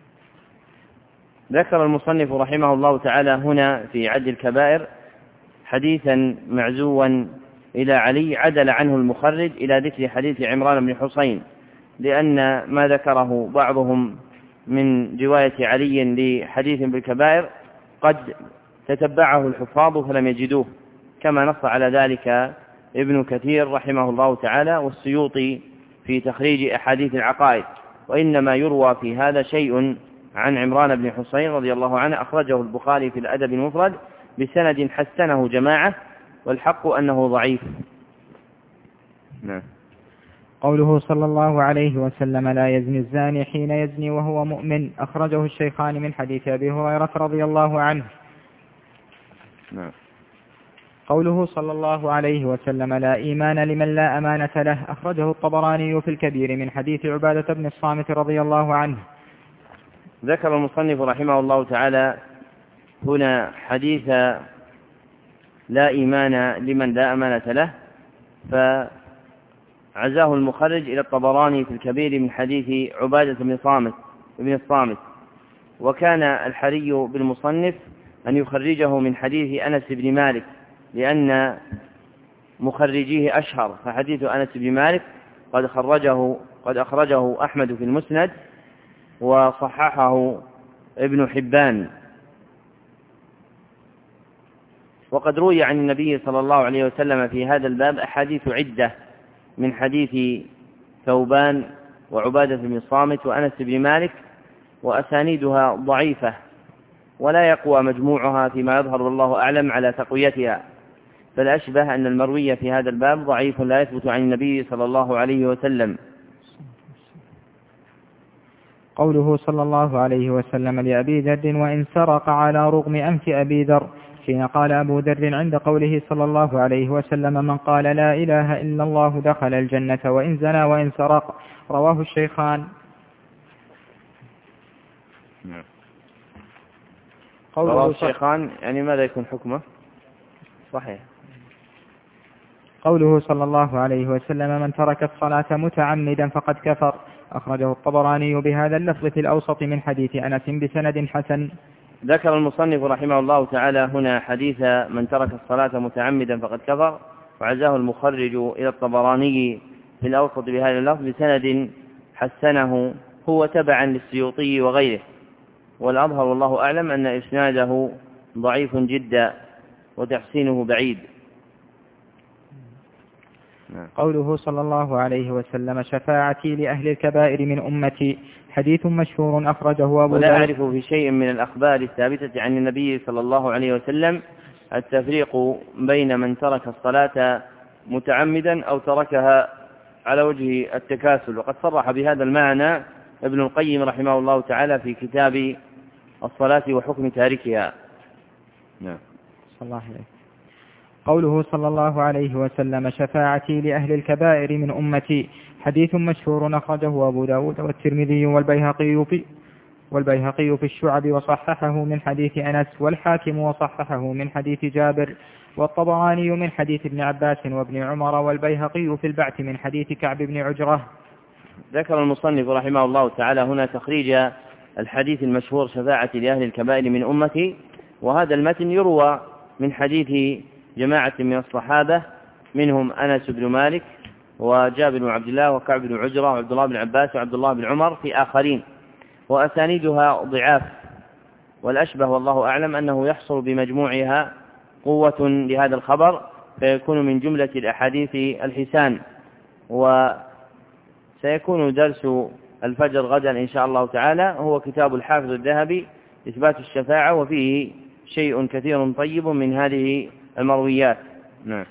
ذكر المصنف رحمه الله تعالى هنا في عد الكبائر حديثا معزوا إلى علي عدل عنه المخرج إلى ذكر حديث عمران بن حصين، لأن ما ذكره بعضهم من رواية علي لحديث بالكبائر قد تتبعه الحفاظ فلم يجدوه، كما نص على ذلك ابن كثير رحمه الله تعالى والسيوطي في تخريج أحاديث العقائد، وإنما يروى في هذا شيء عن عمران بن حصين رضي الله عنه، أخرجه البخاري في الأدب المفرد بسند حسنه جماعة، والحق أنه ضعيف. نعم. قوله صلى الله عليه وسلم لا يزني الزاني حين يزني وهو مؤمن، أخرجه الشيخان من حديث أبي هريرة رضي الله عنه. نعم. قوله صلى الله عليه وسلم لا إيمان لمن لا أمانة له، أخرجه الطبراني في الكبير من حديث عبادة بن الصامت رضي الله عنه. ذكر المصنف رحمه الله تعالى هنا حديث لا إيمان لمن لا أمانة له، فعزاه المخرج إلى الطبراني في الكبير من حديث عبادة بن الصامت، وكان الحري بالمصنف أن يخرجه من حديث أنس بن مالك، لأن مخرجيه أشهر، فحديث أنس بن مالك قد أخرجه أحمد في المسند وصححه ابن حبان. وقد روي عن النبي صلى الله عليه وسلم في هذا الباب أحاديث عدة من حديث ثوبان وعبادة بن الصامت وأنس بن مالك، وأسانيدها ضعيفة ولا يقوى مجموعها فيما يظهر والله أعلم على تقويتها، فالأشبه أن المروي في هذا الباب ضعيف لا يثبت عن النبي صلى الله عليه وسلم. قوله صلى الله عليه وسلم لأبي ذر وإن سرق على رغم أنف أبي ذر، حين قال أبو ذر عند قوله صلى الله عليه وسلم من قال لا إله إلا الله دخل الجنة وإن زنى وإن سرق، رواه الشيخان. رواه الشيخان، يعني ماذا يكون حكمه؟ صحيح. قوله صلى الله عليه وسلم من ترك الصلاة متعمدا فقد كفر، أخرجه الطبراني بهذا اللفظ في الأوسط من حديث أنس بسند حسن. ذكر المصنف رحمه الله تعالى هنا حديث من ترك الصلاة متعمدا فقد كفر، وعزاه المخرج إلى الطبراني في الأوسط بهذا اللفظ بسند حسنه هو تبعا للسيوطي وغيره، والأظهر والله أعلم أن إسناده ضعيف جدا وتحسينه بعيد. قوله صلى الله عليه وسلم شفاعتي لأهل الكبائر من أمتي، حديث مشهور أخرجه أبو داود. ولا أعرف في شيء من الأخبار الثابتة عن النبي صلى الله عليه وسلم التفريق بين من ترك الصلاة متعمدا أو تركها على وجه التكاسل، وقد صرح بهذا المعنى ابن القيم رحمه الله تعالى في كتاب الصلاة وحكم تاركها. نعم. صلى الله عليه. قوله صلى الله عليه وسلم شفاعتي لأهل الكبائر من أمتي، حديث مشهور أخرجه أبو داود والترمذي والبيهقي في الشعب وصححه من حديث أنس، والحاكم وصححه من حديث جابر، والطبراني من حديث ابن عباس وابن عمر، والبيهقي في البعث من حديث كعب بن عجرة. ذكر المصنف رحمه الله تعالى هنا تخريج الحديث المشهور شفاعتي لأهل الكبائر من أمتي، وهذا المتن يروى من حديث جماعة من الصحابة منهم أنس بن مالك وجابر بن عبد الله وكعب بن عجرة وعبد الله بن عباس وعبد الله بن عمر في آخرين، وأسانيدها ضعاف، والأشبه والله أعلم أنه يحصل بمجموعها قوة لهذا الخبر فيكون من جملة الأحاديث الحسان. وسيكون درس الفجر غدا إن شاء الله تعالى هو كتاب الحافظ الذهبي إثبات الشفاعة، وفيه شيء كثير طيب من هذه المرويات. نعم.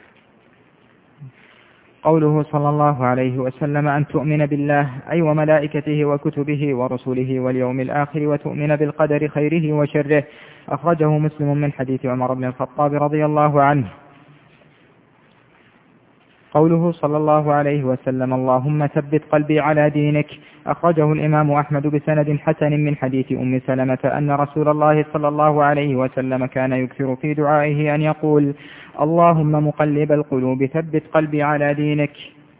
قوله صلى الله عليه وسلم أن تؤمن بالله أي وملائكته وكتبه ورسله واليوم الآخر وتؤمن بالقدر خيره وشره، أخرجه مسلم من حديث عمر بن الخطاب رضي الله عنه. قوله صلى الله عليه وسلم اللهم ثبت قلبي على دينك، أخرجه الإمام أحمد بسند حسن من حديث أم سلمة أن رسول الله صلى الله عليه وسلم كان يكثر في دعائه أن يقول اللهم مقلب القلوب ثبت قلبي على دينك.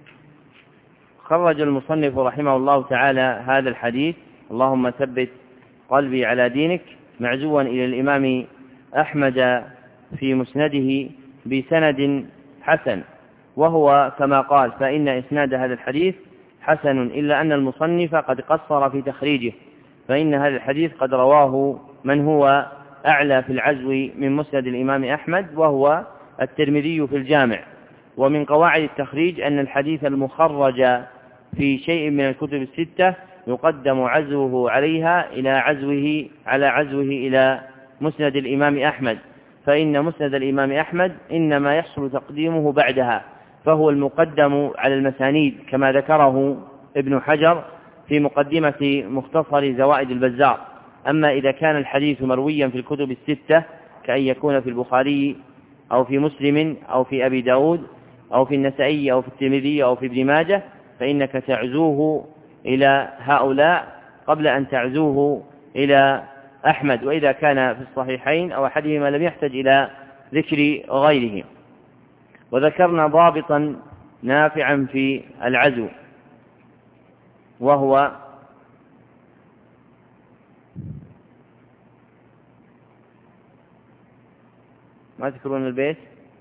خرج المصنف رحمه الله تعالى هذا الحديث اللهم ثبت قلبي على دينك معزوا إلى الإمام أحمد في مسنده بسند حسن، وهو كما قال فإن إسناد هذا الحديث حسن، إلا أن المصنف قد قصر في تخريجه، فإن هذا الحديث قد رواه من هو أعلى في العزو من مسند الإمام أحمد وهو الترمذي في الجامع. ومن قواعد التخريج أن الحديث المخرج في شيء من الكتب الستة يقدم عزوه عليها على عزوه إلى مسند الإمام أحمد، فإن مسند الإمام أحمد إنما يحصل تقديمه بعدها، فهو المقدم على المسانيد كما ذكره ابن حجر في مقدمة مختصر زوائد البزار. أما إذا كان الحديث مرويا في الكتب الستة كأن يكون في البخاري أو في مسلم أو في أبي داود أو في النسائي أو في الترمذي أو في ابن ماجه فإنك تعزوه إلى هؤلاء قبل أن تعزوه إلى أحمد، وإذا كان في الصحيحين أو أحدهما لم يحتج إلى ذكر غيره. وذكرنا ضابطا نافعا في العزو وهو ما تذكرون البيت؟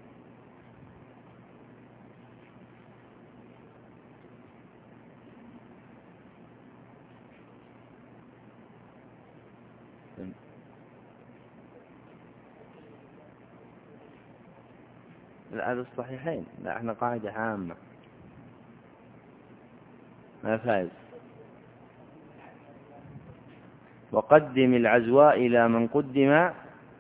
لا هذا الصحيحين، لا احنا قاعدة عامة ما فاز. وقدم العزواء إلى من قدم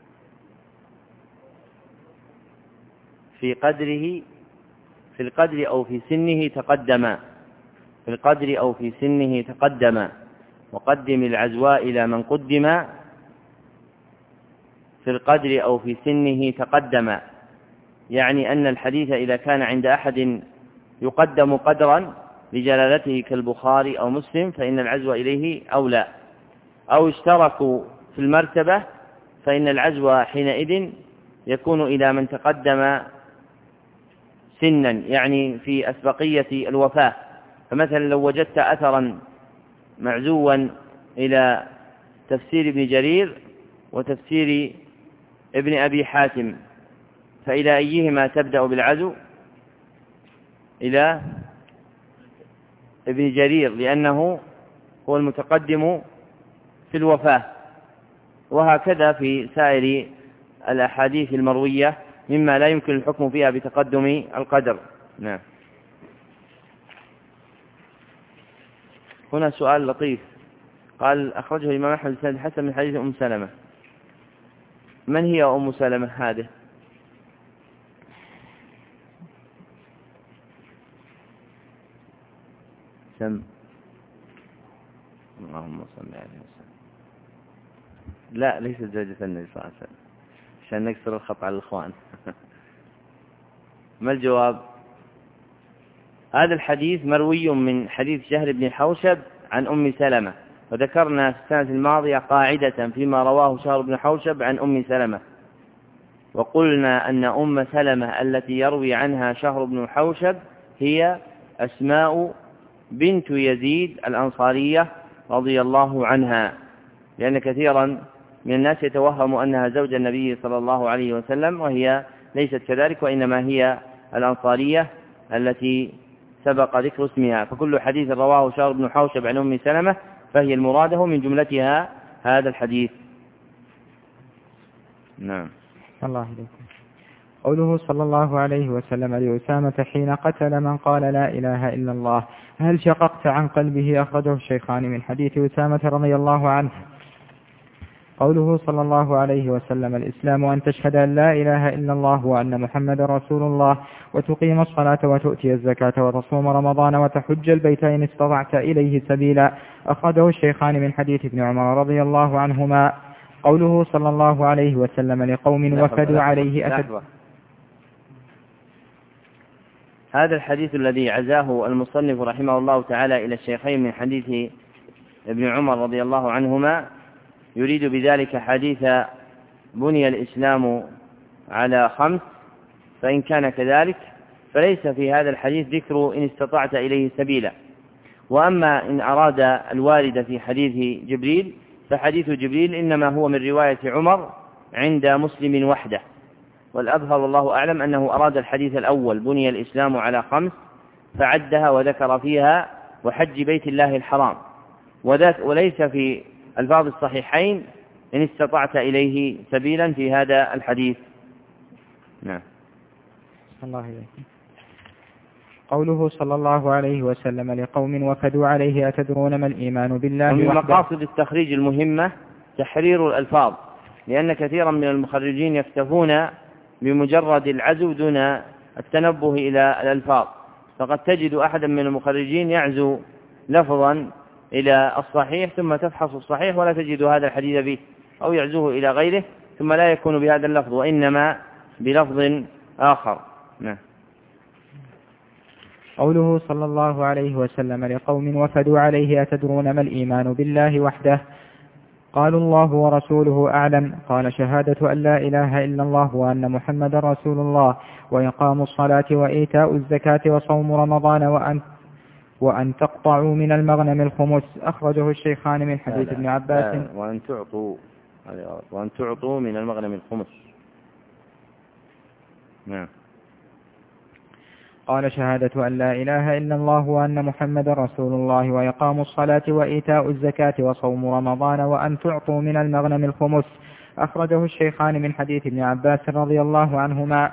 في قدره في القدر أو في سنه تقدم، في القدر أو في سنه تقدم. وقدم العزواء إلى من قدم في القدر أو في سنه تقدم، يعني أن الحديث إذا كان عند أحد يقدم قدرا لجلالته كالبخاري أو مسلم فإن العزو إليه أولى، أو اشتركوا في المرتبة فإن العزو حينئذ يكون إلى من تقدم سنا، يعني في أسبقية الوفاة. فمثلا لو وجدت أثرا معزوا إلى تفسير ابن جرير وتفسير ابن أبي حاتم فإلى أيهما تبدأ بالعزو؟ إلى ابن جرير لأنه هو المتقدم في الوفاة، وهكذا في سائر الأحاديث المروية مما لا يمكن الحكم فيها بتقدم القدر. نعم. هنا سؤال لطيف قال أخرجه الإمام أحمد بن حسن من حديث أم سلمة. من هي أم سلمة هذه؟ سم اللهم صل عليه وسلم. لا ليست زوجة النبي صلى الله عليه وسلم عشان نكسر الخط على الإخوان. ما الجواب؟ هذا الحديث مروي من حديث شهر بن حوشب عن أم سلمة، وذكرنا في السنة الماضية قاعدة فيما رواه شهر بن حوشب عن أم سلمة، وقلنا أن أم سلمة التي يروي عنها شهر بن حوشب هي أسماء بنت يزيد الأنصارية رضي الله عنها، لأن كثيرا من الناس يتوهم أنها زوج النبي صلى الله عليه وسلم وهي ليست كذلك، وإنما هي الأنصارية التي سبق ذكر اسمها. فكل حديث رواه شهر بن حوشب عن أم سلمة فهي المراده من جملتها هذا الحديث. نعم. الله عليكم. قوله صلى الله عليه وسلم لأسامة حين قتل من قال لا إله إلا الله هل شققت عن قلبه؟ أخرجه الشيخان من حديث أسامة رضي الله عنه. قوله صلى الله عليه وسلم الإسلام أن تشهد أن لا إله إلا الله وأن محمد رسول الله وتقيم الصلاة وتؤتي الزكاة وتصوم رمضان وتحج البيت إن استطعت إليه سبيلا. أخرجه الشيخان من حديث ابن عمر رضي الله عنهما. قوله صلى الله عليه وسلم لقوم وفدوا عليه هذا الحديث الذي عزاه المصنف رحمه الله تعالى إلى الشيخين من حديث ابن عمر رضي الله عنهما يريد بذلك حديث بني الإسلام على 5، فإن كان كذلك فليس في هذا الحديث ذكر إن استطعت إليه سبيلا. وأما إن أراد الوارد في حديث جبريل فحديث جبريل إنما هو من رواية عمر عند مسلم وحده، والأظهر والله أعلم أنه أراد الحديث الأول بني الإسلام على 5 فعدها وذكر فيها وحج بيت الله الحرام، وليس في ألفاظ الصحيحين إن استطعت إليه سبيلا في هذا الحديث. نعم. الله إليكم. قوله صلى الله عليه وسلم لقوم وفدوا عليه أتدرون ما الإيمان بالله ومن وحده. مقاصد التخريج المهمة تحرير الألفاظ، لأن كثيرا من المخرجين يكتفون بمجرد العزو دون التنبه إلى الألفاظ، فقد تجد أحدا من المخرجين يعزو لفظا إلى الصحيح ثم تفحص الصحيح ولا تجد هذا الحديث فيه، أو يعزوه إلى غيره ثم لا يكون بهذا اللفظ وإنما بلفظ آخر. نعم. قوله صلى الله عليه وسلم لقوم وفدوا عليه أتدرون ما الإيمان بالله وحده؟ قالوا الله ورسوله أعلم. قال شهادة أن لا إله إلا الله وأن محمد رسول الله وإقام الصلاة وإيتاء الزكاة وصوم رمضان وأن تقطعوا من المغنم الخمس. أخرجه الشيخان من حديث ابن عباس. وأن تعطوا من المغنم الخمس. نعم. قال شهادة أن لا إله إلا الله وأن محمد رسول الله وإقام الصلاة وإيتاء الزكاة وصوم رمضان وأن تعطوا من المغنم الخمس. أخرجه الشيخان من حديث ابن عباس رضي الله عنهما.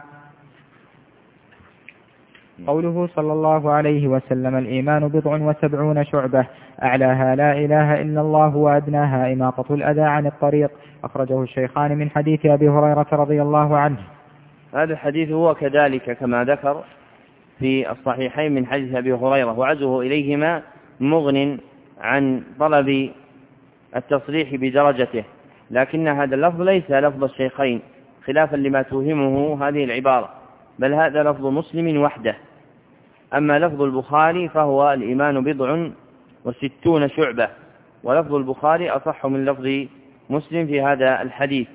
قوله صلى الله عليه وسلم الإيمان 79 شعبة، أعلاها لا إله إلا الله وأدناها إماطة الأذى عن الطريق. أخرجه الشيخان من حديث أبي هريرة رضي الله عنه. هذا الحديث هو كذلك كما ذكر في الصحيحين من حديث أبي هريرة، وعزه إليهما مغن عن طلب التصريح بدرجته، لكن هذا اللفظ ليس لفظ الشيخين خلافا لما توهمه هذه العبارة، بل هذا لفظ مسلم وحده. أما لفظ البخاري فهو الإيمان 60 شعبة، ولفظ البخاري أصح من لفظ مسلم في هذا الحديث.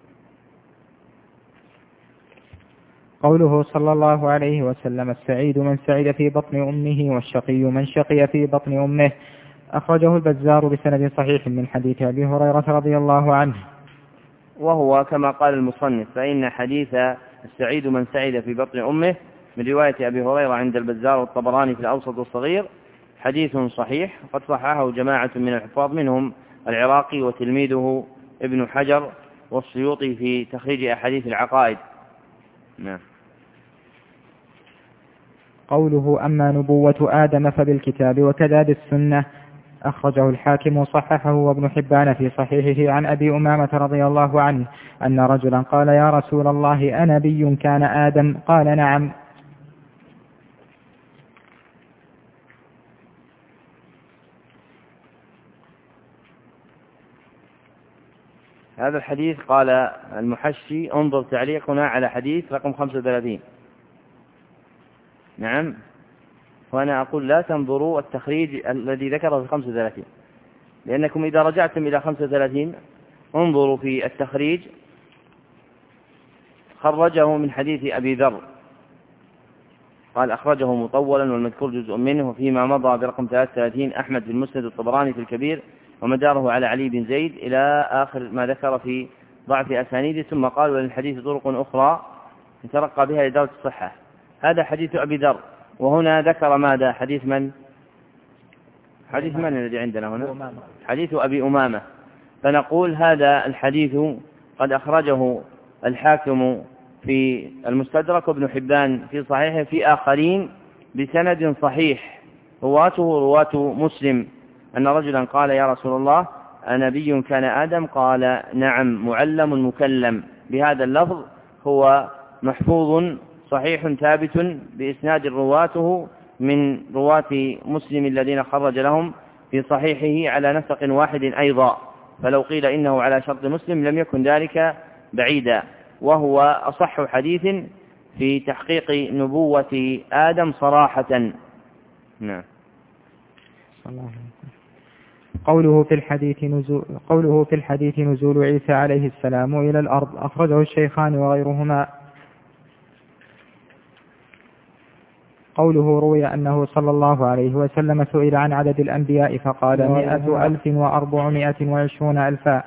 قوله صلى الله عليه وسلم السعيد من سعد في بطن أمه والشقي من شقي في بطن أمه. أخرجه البزار بسند صحيح من حديث أبي هريرة رضي الله عنه. وهو كما قال المصنف، فإن حديث السعيد من سعد في بطن أمه من رواية أبي هريرة عند البزار والطبراني في الأوسط والصغير حديث صحيح، قد صححه جماعة من الحفاظ منهم العراقي وتلميذه ابن حجر والسيوطي في تخريج أحاديث العقائد. نعم. قوله أما نبوة آدم فبالكتاب وكذا بالسنة. أخرجه الحاكم وصححه وابن حبان في صحيحه عن أبي أمامة رضي الله عنه أن رجلا قال يا رسول الله أنبي كان آدم؟ قال نعم. هذا الحديث قال المحشي انظر تعليقنا على حديث رقم 35. نعم. وأنا أقول لا تنظروا التخريج الذي ذكره في 35، لأنكم إذا رجعتم إلى 35 انظروا في التخريج، خرجه من حديث أبي ذر قال أخرجه مطولا والمذكور جزء منه، وفيما مضى برقم 33 أحمد في المسند الطبراني في الكبير ومداره على علي بن زيد إلى آخر ما ذكر في ضعف أسانيده، ثم قال وللحديث طرق أخرى يترقى بها لدرجة الصحة. هذا حديث أبي ذر، وهنا ذكر ماذا؟ حديث من الذي عندنا هنا؟ حديث أبي أمامة. فنقول هذا الحديث قد أخرجه الحاكم في المستدرك وابن حبان في صحيحه في آخرين بسند صحيح، رواته رواة مسلم، أن رجلا قال يا رسول الله أنبي كان آدم؟ قال نعم. معلم مكلم بهذا اللفظ هو محفوظ صحيح ثابت بإسناد رواته من رواة مسلم الذين خرج لهم في صحيحه على نسق واحد أيضا، فلو قيل إنه على شرط مسلم لم يكن ذلك بعيدا، وهو أصح حديث في تحقيق نبوة آدم صراحة. نعم. قوله في الحديث نزول عيسى عليه السلام إلى الأرض، أخرجه الشيخان وغيرهما. قوله روي أنه صلى الله عليه وسلم سئل عن عدد الأنبياء فقال 100,420 ألفا.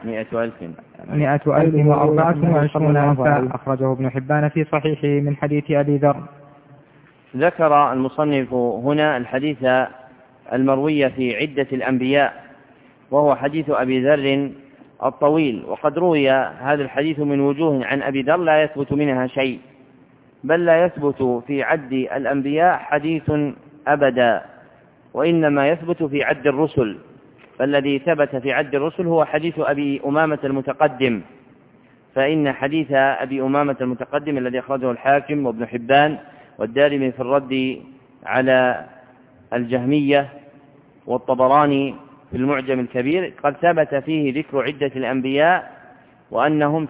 100,420 ألفا، أخرجه ابن حبان في صحيحه من حديث أبي ذر. ذكر المصنف هنا الحديث المروي في عدة الأنبياء، وهو حديث أبي ذر الطويل، وقد روي هذا الحديث من وجوه عن أبي ذر لا يثبت منها شيء، بل لا يثبت في عد الأنبياء حديث أبدا، وإنما يثبت في عد الرسل. فالذي ثبت في عد الرسل هو حديث أبي أمامة المتقدم، فإن حديث أبي أمامة المتقدم الذي أخرجه الحاكم وابن حبان والدارمي في الرد على الجهمية والطبراني في المعجم الكبير، قد ثبت فيه ذكر عدة الأنبياء وأنهم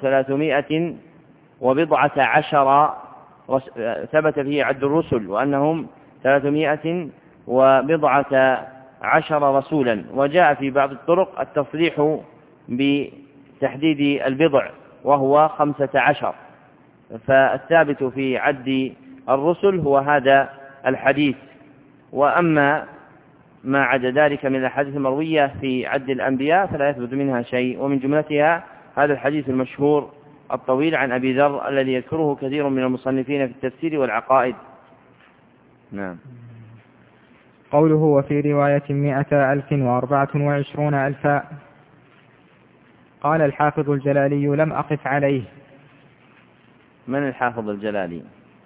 310، ثبت فيه عد الرسل وأنهم 310 رسولا، وجاء في بعض الطرق التصريح بتحديد البضع وهو 15. فالثابت في عد الرسل هو هذا الحديث، وأما ما عدا ذلك من الأحاديث المروية في عد الأنبياء فلا يثبت منها شيء، ومن جملتها هذا الحديث المشهور الطويل عن أبي ذر الذي يذكره كثير من المصنفين في التفسير والعقائد. نعم. قوله وفي رواية 100,024 ألفا. قال الحافظ الجلالي لم أقف عليه. من الحافظ الجلالي؟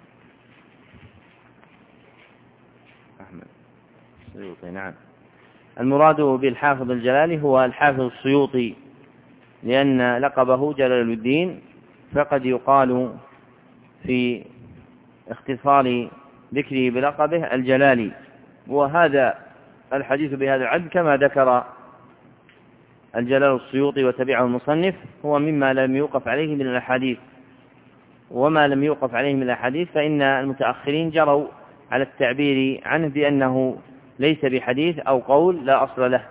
أحمد السيوطي. نعم. المراد بالحافظ الجلالي هو الحافظ السيوطي، لأن لقبه جلال الدين، فقد يقال في اختصار ذكره بلقبه الجلالي. وهذا الحديث بهذا العد كما ذكر الجلال السيوطي وتبعه المصنف هو مما لم يوقف عليه من الأحاديث، وما لم يوقف عليه من الأحاديث فإن المتأخرين جروا على التعبير عنه بأنه ليس بحديث أو قول لا أصل له.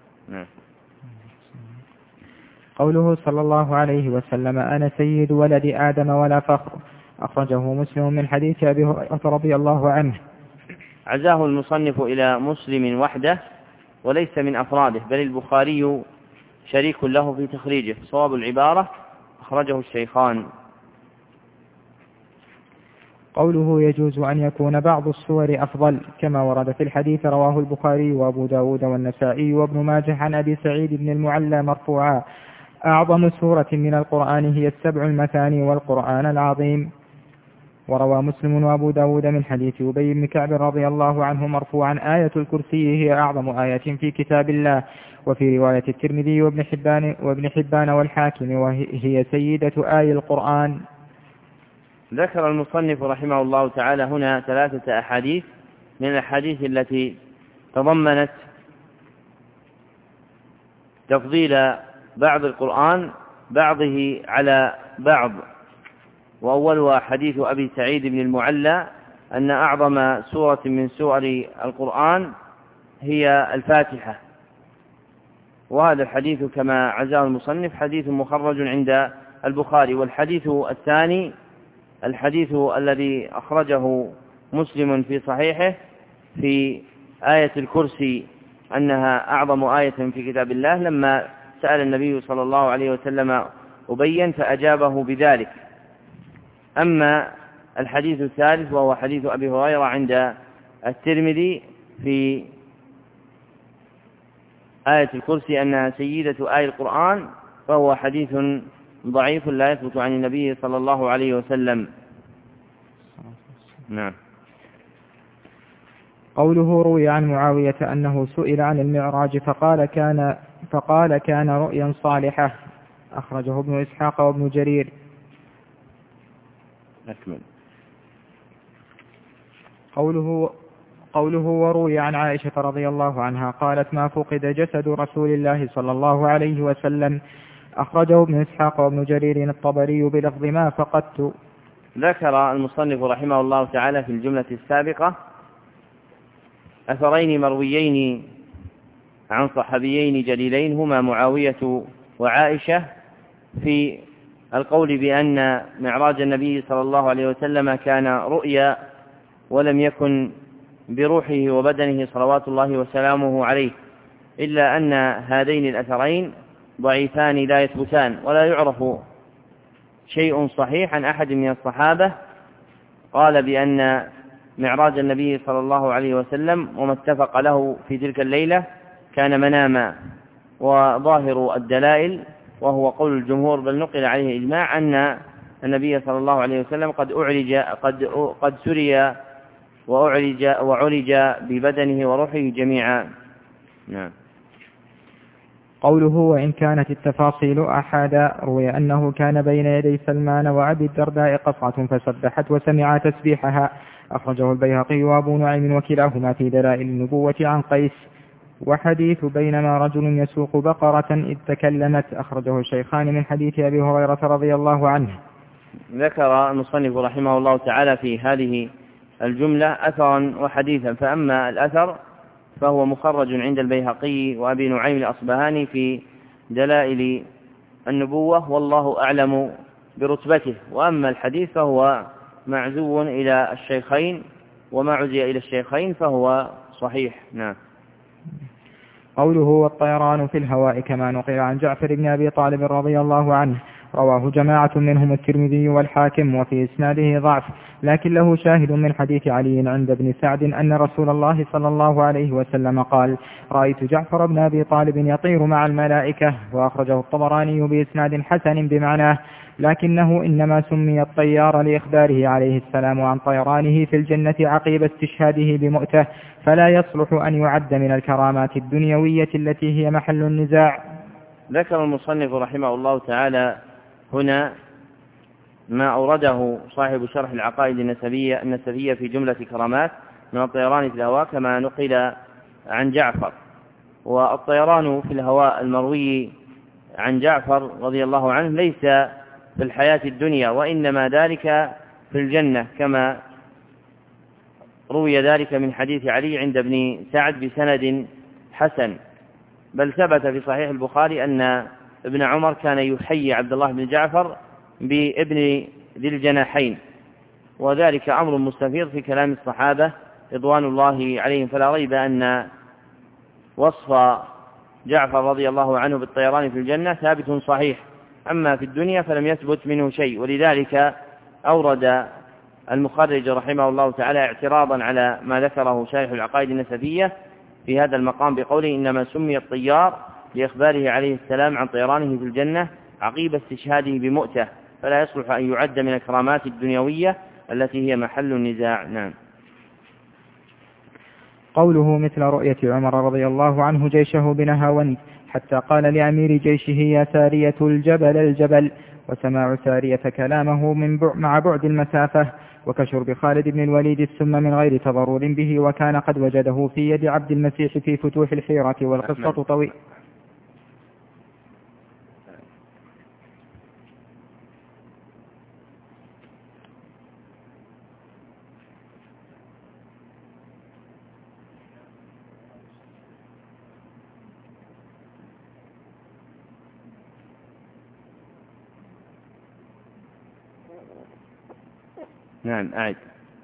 قوله صلى الله عليه وسلم أنا سيد ولد آدم ولا فخر، أخرجه مسلم من حديث أبي هريرة رضي الله عنه. عزاه المصنف إلى مسلم وحده وليس من أفراده، بل البخاري شريك له في تخريجه، صواب العبارة أخرجه الشيخان. قوله يجوز أن يكون بعض السور أفضل كما ورد في الحديث، رواه البخاري وأبو داود والنسائي وابن ماجه عن أبي سعيد بن المعلى مرفوعا: أعظم سورة من القرآن هي السبع المثاني والقرآن العظيم. وروى مسلم وأبو داود من حديث أبي بن كعب رضي الله عنه مرفوعا: آية الكرسي هي أعظم آية في كتاب الله. وفي رواية الترمذي وابن حبان والحاكم وهي سيدة آي القرآن. ذكر المصنف رحمه الله تعالى هنا 3 أحاديث من الأحاديث التي تضمنت تفضيل بعض القرآن بعضه على بعض، وأولها حديث أبي سعيد بن المعلى أن أعظم سورة من سور القرآن هي الفاتحة، وهذا الحديث كما عزاه المصنف حديث مخرج عند البخاري. والحديث الثاني الحديث الذي أخرجه مسلم في صحيحه في آية الكرسي أنها أعظم آية في كتاب الله، لما سأل النبي صلى الله عليه وسلم أبين فأجابه بذلك. أما الحديث الثالث وهو حديث أبي هريرة عند الترمذي في آية الكرسي أنها سيدة آي القرآن، فهو حديث ضعيف لا يثبت عن النبي صلى الله عليه وسلم. نعم. قوله روي عن معاوية أنه سئل عن المعراج فقال كان رؤيا صالحة، أخرجه ابن إسحاق وابن جرير. أكمل. قوله وروي عن عائشة رضي الله عنها قالت ما فقد جسد رسول الله صلى الله عليه وسلم، أخرجه ابن إسحاق وابن جرير الطبري بلفظ ما فقدت. ذكر المصنف رحمه الله تعالى في الجملة السابقة أثرين مرويين عن صحابيين جليلين هما معاوية وعائشة في القول بأن معراج النبي صلى الله عليه وسلم كان رؤيا ولم يكن بروحه وبدنه صلوات الله وسلامه عليه، إلا أن هذين الأثرين ضعيفان لا يثبتان، ولا يعرف شيء صحيح عن أحد من الصحابة قال بأن معراج النبي صلى الله عليه وسلم وما اتفق له في تلك الليلة كان مناما. وظاهر الدلائل وهو قول الجمهور بل نقل عليه إجماع أن النبي صلى الله عليه وسلم قد سري وعرج ببدنه وروحه جميعا. نعم. قوله وإن كانت التفاصيل أحدا روي أنه كان بين يدي سلمان وأبي الدرداء قصعة فسبحت وسمع تسبيحها، أخرجه البيهقي وأبو نعيم وكلاهما في دلائل النبوة عن قيس. وحديث بينما رجل يسوق بقرة إذ تكلمت أخرجه الشيخان من حديث أبي هريرة رضي الله عنه. ذكر المصنف رحمه الله تعالى في هذه الجملة أثرا وحديثا، فأما الأثر فهو مخرج عند البيهقي وأبي نعيم الأصبهاني في دلائل النبوة والله أعلم برتبته، وأما الحديث فهو معزو إلى الشيخين، وما عزي إلى الشيخين فهو صحيح. نعم. قوله والطيران في الهواء كما نقل عن جعفر بن أبي طالب رضي الله عنه رواه جماعة منهم الترمذي والحاكم وفي إسناده ضعف، لكن له شاهد من حديث علي عند ابن سعد أن رسول الله صلى الله عليه وسلم قال رأيت جعفر بن أبي طالب يطير مع الملائكة، وأخرجه الطبراني بإسناد حسن بمعناه، لكنه إنما سمي الطيار لإخباره عليه السلام عن طيرانه في الجنة عقيب استشهاده بمؤته، فلا يصلح أن يعد من الكرامات الدنيوية التي هي محل النزاع. ذكر المصنف رحمه الله تعالى هنا ما أورده صاحب شرح العقائد النسبية في جملة كرامات من الطيران في الهواء كما نقل عن جعفر. والطيران في الهواء المروي عن جعفر رضي الله عنه ليس في الحياة الدنيا، وإنما ذلك في الجنة، كما روي ذلك من حديث علي عند ابن سعد بسند حسن. بل ثبت في صحيح البخاري أن ابن عمر كان يحيي عبد الله بن جعفر بابن ذي الجناحين، وذلك أمر مستفيض في كلام الصحابة رضوان الله عليهم، فلا ريب أن وصف جعفر رضي الله عنه بالطيران في الجنة ثابت صحيح، أما في الدنيا فلم يثبت منه شيء. ولذلك أورد المخرج رحمه الله تعالى اعتراضا على ما ذكره شارح العقائد النسبية في هذا المقام بقوله إنما سمي الطيار لإخباره عليه السلام عن طيرانه في الجنة عقيب استشهاده بمؤته، فلا يصلح أن يعد من الكرامات الدنيوية التي هي محل النزاع. نعم. قوله مثل رؤية عمر رضي الله عنه جيشه بنهاوند حتى قال لأمير جيشه يا سارية الجبل الجبل، وسماع سارية كلامه مع بعد المسافة، وكشرب خالد بن الوليد السم من غير تضرر به، وكان قد وجده في يد عبد المسيح في فتوح الحيرة، والقصة طويل. نعم. أعد.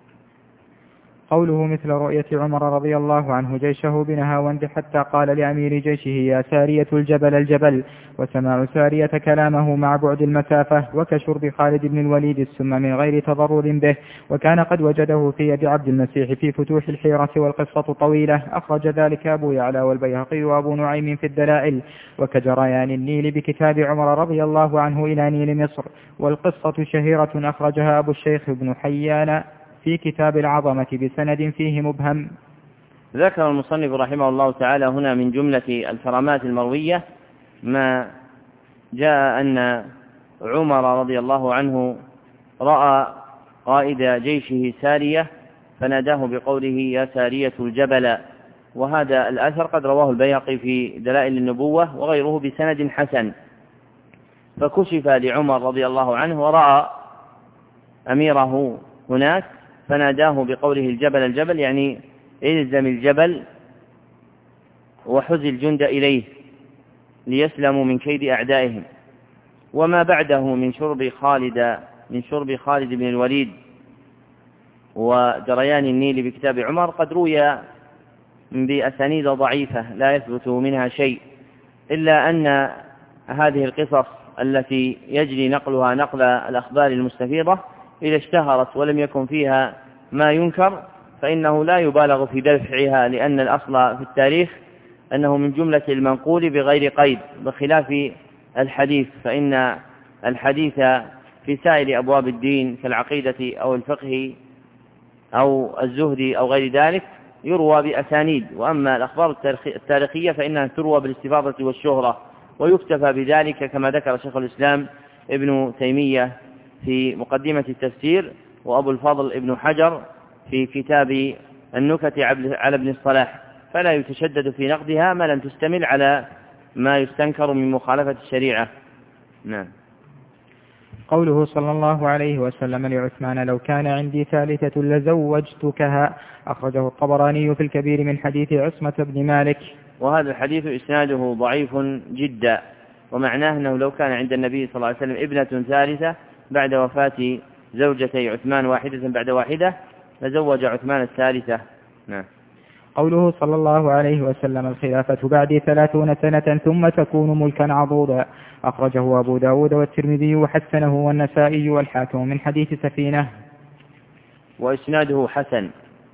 قوله مثل رؤية عمر رضي الله عنه جيشه بنهاوند حتى قال لأمير جيشه يا سارية الجبل الجبل، وسماع سارية كلامه مع بعد المسافة، وكشرب خالد بن الوليد السم من غير تضرر به، وكان قد وجده في يد عبد المسيح في فتوح الحيرة، والقصة طويلة. أخرج ذلك أبو يعلى والبيهقي وأبو نعيم في الدلائل. وكجريان النيل بكتاب عمر رضي الله عنه إلى نيل مصر، والقصة شهيرة أخرجها أبو الشيخ بن حيان في كتاب العظمة بسند فيه مبهم. ذكر المصنف رحمه الله تعالى هنا من جملة الكرامات المروية ما جاء أن عمر رضي الله عنه رأى قائد جيشه سارية فناداه بقوله يا سارية الجبل، وهذا الأثر قد رواه البيهقي في دلائل النبوة وغيره بسند حسن. فكشف لعمر رضي الله عنه ورأى أميره هناك فناداه بقوله الجبل الجبل، يعني إلزم الجبل وحز الجند إليه ليسلموا من كيد أعدائهم. وما بعده من شرب خالد بن الوليد وجريان النيل بكتاب عمر قد روي بأسانيد ضعيفة لا يثبت منها شيء، إلا أن هذه القصص التي يجري نقلها نقل الأخبار المستفيضة إذا اشتهرت ولم يكن فيها ما ينكر فإنه لا يبالغ في دفعها، لأن الأصل في التاريخ أنه من جملة المنقول بغير قيد، بخلاف الحديث فإن الحديث في سائر أبواب الدين كالعقيدة أو الفقه أو الزهد أو غير ذلك يروى بأسانيد، وأما الأخبار التاريخية فإنها تروى بالاستفاضة والشهرة، ويكتفى بذلك كما ذكر شيخ الإسلام ابن تيمية في مقدمة التفسير، وأبو الفضل ابن حجر في كتاب النكت على ابن الصلاح، فلا يتشدد في نقدها ما لم تستمل على ما يستنكر من مخالفة الشريعة. نعم. قوله صلى الله عليه وسلم لعثمان: لو كان عندي ثالثة لزوجتكها، أخرجه الطبراني في الكبير من حديث عصمة بن مالك. وهذا الحديث إسناده ضعيف جدا، ومعناه أنه لو كان عند النبي صلى الله عليه وسلم ابنة ثالثة بعد وفاة زوجتي عثمان واحدة بعد واحدة لزوج عثمان الثالثة. نعم. قوله صلى الله عليه وسلم: الخلافة بعد 30 سنة ثم تكون ملكا عضوضا، أخرجه أبو داود والترمذي وحسنه والنسائي والحاكم من حديث سفينة. وإسناده حسن.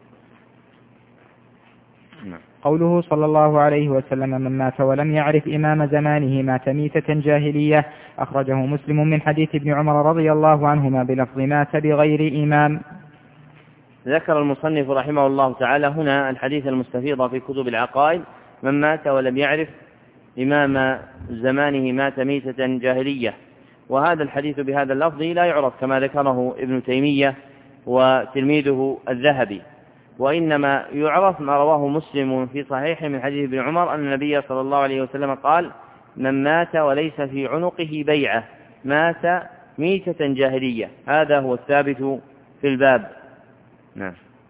قوله صلى الله عليه وسلم: من مات ولم يعرف إمام زمانه مات ميتة جاهلية، أخرجه مسلم من حديث ابن عمر رضي الله عنهما بلفظ مات بغير إمام. ذكر المصنف رحمه الله تعالى هنا الحديث المستفيض في كتب العقائد: من مات ولم يعرف إمام زمانه مات ميتة جاهلية. وهذا الحديث بهذا اللفظ لا يعرف كما ذكره ابن تيمية وتلميذه الذهبي، وإنما يعرف ما رواه مسلم في صحيح من حديث ابن عمر أن النبي صلى الله عليه وسلم قال: من مات وليس في عنقه بيعة مات ميتة جاهلية. هذا هو الثابت في الباب. نعم.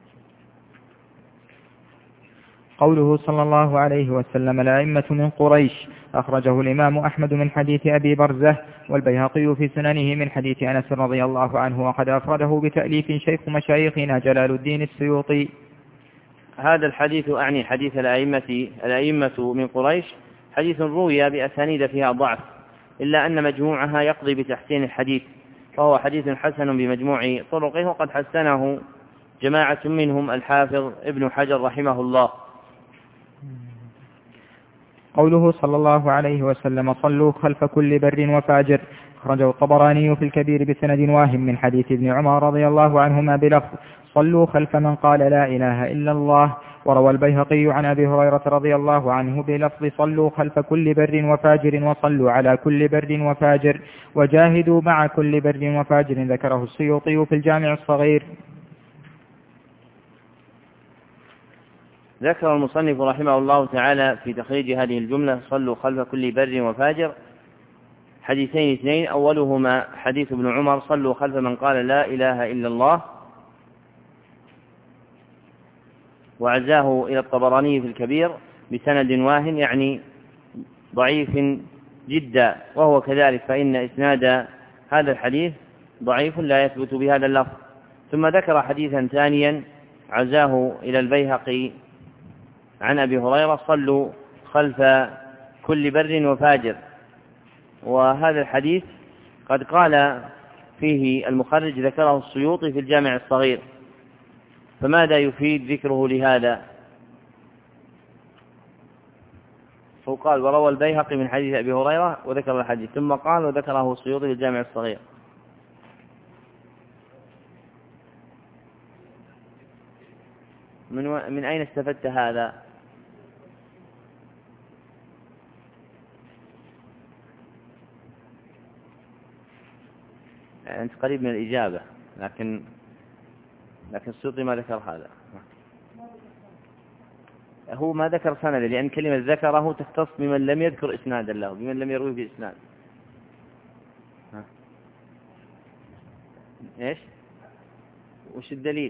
قوله صلى الله عليه وسلم: الأئمة من قريش، أخرجه الإمام أحمد من حديث أبي برزة والبيهقي في سننه من حديث أنس رضي الله عنه، وقد أفرده بتأليف شيخ مشايخنا جلال الدين السيوطي. هذا الحديث أعني حديث الأئمة من قريش حديث روي بأسانيد فيها ضعف، إلا أن مجموعها يقضي بتحسين الحديث، فهو حديث حسن بمجموع طرقه، وقد حسنه جماعة منهم الحافظ ابن حجر رحمه الله. قوله صلى الله عليه وسلم: صلوا خلف كل بر وفاجر، أخرجه الطبراني في الكبير بسند واهم من حديث ابن عمر رضي الله عنهما بلفظ: صلوا خلف من قال لا إله إلا الله. وروى البيهقي عن أبي هريرة رضي الله عنه بلفظ: صلوا خلف كل بر وفاجر وصلوا على كل بر وفاجر، وجاهدوا مع كل بر وفاجر. ذكره السيوطي في الجامع الصغير. ذكر المصنف رحمه الله تعالى في تخريج هذه الجملة: صلوا خلف كل بر وفاجر، حديثين اثنين، أولهما حديث ابن عمر: صلوا خلف من قال لا إله إلا الله، وعزاه إلى الطبراني في الكبير بسند واهن، يعني ضعيف جدا، وهو كذلك، فإن إسناد هذا الحديث ضعيف لا يثبت بهذا اللفظ. ثم ذكر حديثا ثانيا عزاه إلى البيهقي عن أبي هريرة: صلوا خلف كل بر وفاجر. وهذا الحديث قد قال فيه المخرج، ذكره السيوطي في الجامع الصغير، فماذا يفيد ذكره لهذا؟ فقال: وروى البيهقي من حديث أبي هريرة وذكر الحديث، ثم قال: وذكره السيوطي في الجامع الصغير. من أين استفدت هذا؟ أنت قريب من الإجابة، لكن السيوطي ما ذكر هذا. هو ما ذكر سندا، لأن كلمة ذكره تختص بمن لم يذكر إسنادا له، بمن لم يروي بإسناد. إيش؟ وش الدليل؟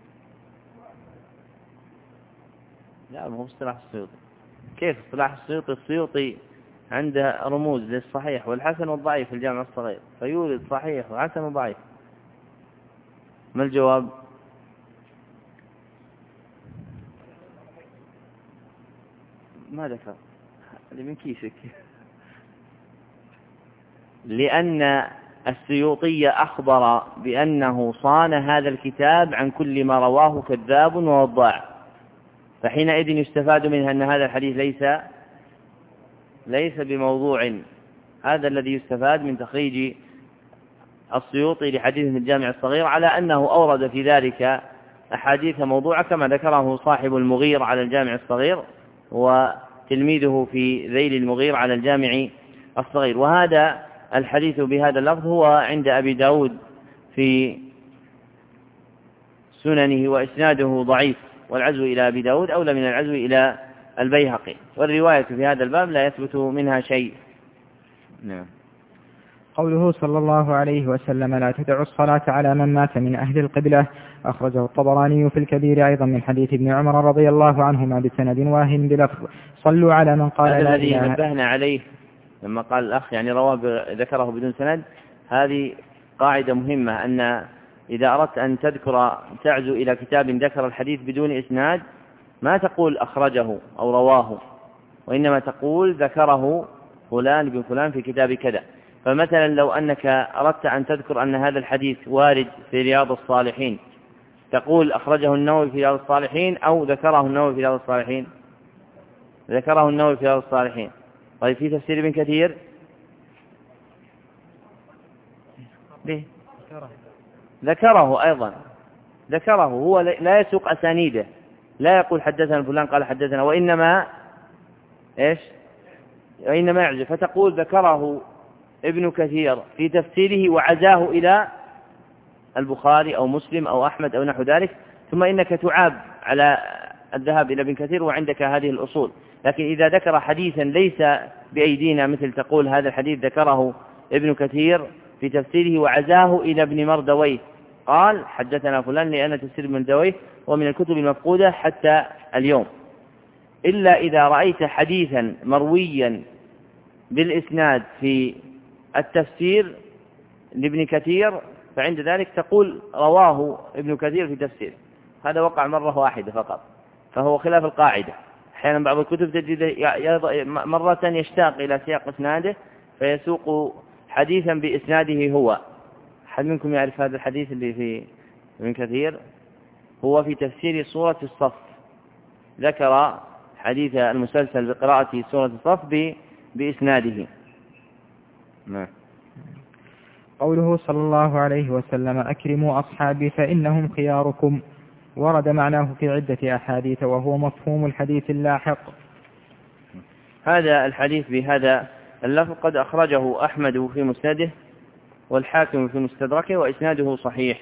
لا، ما هو اصطلاح السيوطي. كيف اصطلاح السيوطي؟ السيوطي عنده رموز للصحيح والحسن والضعيف في الجامع الصغير، فيورد صحيح وحسن وضعيف. ما الجواب؟ ما ذكر اللي من كيسك. لأن السيوطي أخبر بأنه صان هذا الكتاب عن كل ما رواه كذاب ووضاع، فحينئذ يستفاد منها أن هذا الحديث ليس بموضوع. هذا الذي يستفاد من تخريج السيوطي لحديث الجامع الصغير، على أنه أورد في ذلك أحاديث موضوعة كما ذكره صاحب المغير على الجامع الصغير وتلميذه في ذيل المغير على الجامع الصغير. وهذا الحديث بهذا اللفظ هو عند أبي داود في سننه، وإسناده ضعيف، والعزو إلى أبي داود أولى من العزو إلى البيهقي، والرواية في هذا الباب لا يثبت منها شيء. نعم. قوله صلى الله عليه وسلم: لا تدعوا الصلاة على من مات من أهل القبلة، أخرجه الطبراني في الكبير أيضا من حديث ابن عمر رضي الله عنهما بسند واهن بلفظ: صلوا على من قال هذا لا الذي إله. نبهنا عليه لما قال الأخ يعني ذكره بدون سند. هذه قاعدة مهمة، أن إذا أردت أن تعزو إلى كتاب ذكر الحديث بدون إسناد، ما تقول أخرجه أو رواه، وإنما تقول ذكره فلان بن فلان في كتاب كذا. فمثلا لو أنك أردت أن تذكر أن هذا الحديث وارد في رياض الصالحين، تقول أخرجه النووي في رياض الصالحين أو ذكره النووي في رياض الصالحين. ذكره النووي في رياض الصالحين. طيب في تفسير ابن كثير ذكره أيضا، ذكره هو لا يسوق أسانيده، لا يقول حدثنا فلان قال حدثنا، وإنما يعزف، فتقول ذكره ابن كثير في تفسيره وعزاه إلى البخاري أو مسلم أو أحمد أو نحو ذلك، ثم إنك تعاب على الذهاب إلى ابن كثير وعندك هذه الأصول. لكن إذا ذكر حديثا ليس بأيدينا، مثل تقول هذا الحديث ذكره ابن كثير في تفسيره وعزاه إلى ابن مردويه قال حدثنا فلان، لأن تفسير ابن مردويه ومن الكتب المفقودة حتى اليوم، إلا إذا رأيت حديثا مرويا بالإسناد في التفسير لابن كثير، فعند ذلك تقول رواه ابن كثير في تفسير. هذا وقع مرة واحدة فقط، فهو خلاف القاعدة. أحيانا بعض الكتب تجد مرة يشتاق إلى سياق إسناده فيسوق حديثا بإسناده هو. أحد منكم يعرف هذا الحديث اللي في ابن كثير؟ هو في تفسير سورة الصف، ذكر حديث المسلسل بقراءة سورة الصف بإسناده. قوله صلى الله عليه وسلم: أكرموا أصحابي فإنهم خياركم، ورد معناه في عدة أحاديث، وهو مفهوم الحديث اللاحق. هذا الحديث بهذا اللفظ قد أخرجه أحمد في مسنده والحاكم في مستدركه، وإسناده صحيح.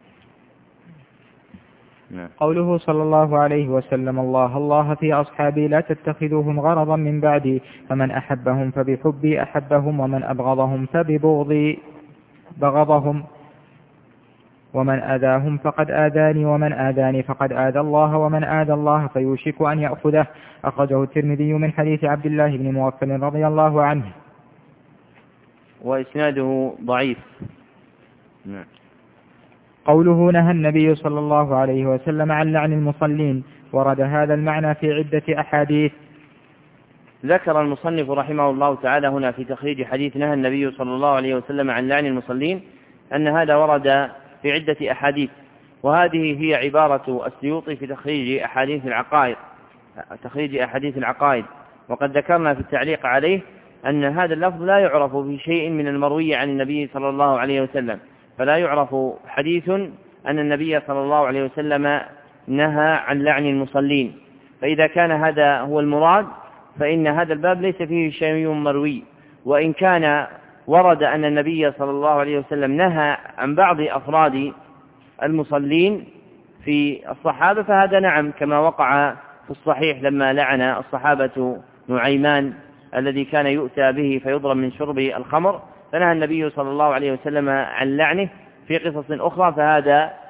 قوله صلى الله عليه وسلم: الله الله في أصحابي لا تتخذوهم غرضا من بعدي، فمن أحبهم فبحبي أحبهم، ومن أبغضهم فببغضي بغضهم، ومن آذاهم فقد آذاني، ومن آذاني فقد آذى الله، ومن آذى الله فيوشك أن يأخذه. أخرجه الترمذي من حديث عبد الله بن مغفل رضي الله عنه، وإسناده ضعيف. قوله: نهى النبي صلى الله عليه وسلم عن لعن المصلين، ورد هذا المعنى في عدة أحاديث. ذكر المصنف رحمه الله تعالى هنا في تخريج حديث نهى النبي صلى الله عليه وسلم عن لعن المصلين أن هذا ورد في عدة أحاديث، وهذه هي عبارة السيوطي في تخريج أحاديث العقائد. وقد ذكرنا في التعليق عليه أن هذا اللفظ لا يعرف في شيء من المروي عن النبي صلى الله عليه وسلم، فلا يعرف حديث أن النبي صلى الله عليه وسلم نهى عن لعن المصلين. فإذا كان هذا هو المراد فإن هذا الباب ليس فيه شيء مروي، وإن كان ورد أن النبي صلى الله عليه وسلم نهى عن بعض أفراد المصلين في الصحابة فهذا نعم، كما وقع في الصحيح لما لعن الصحابة نعيمان الذي كان يؤتى به فيضرب من شرب الخمر، فنهى النبي صلى الله عليه وسلم عن لعنه في قصص أخرى، فهذا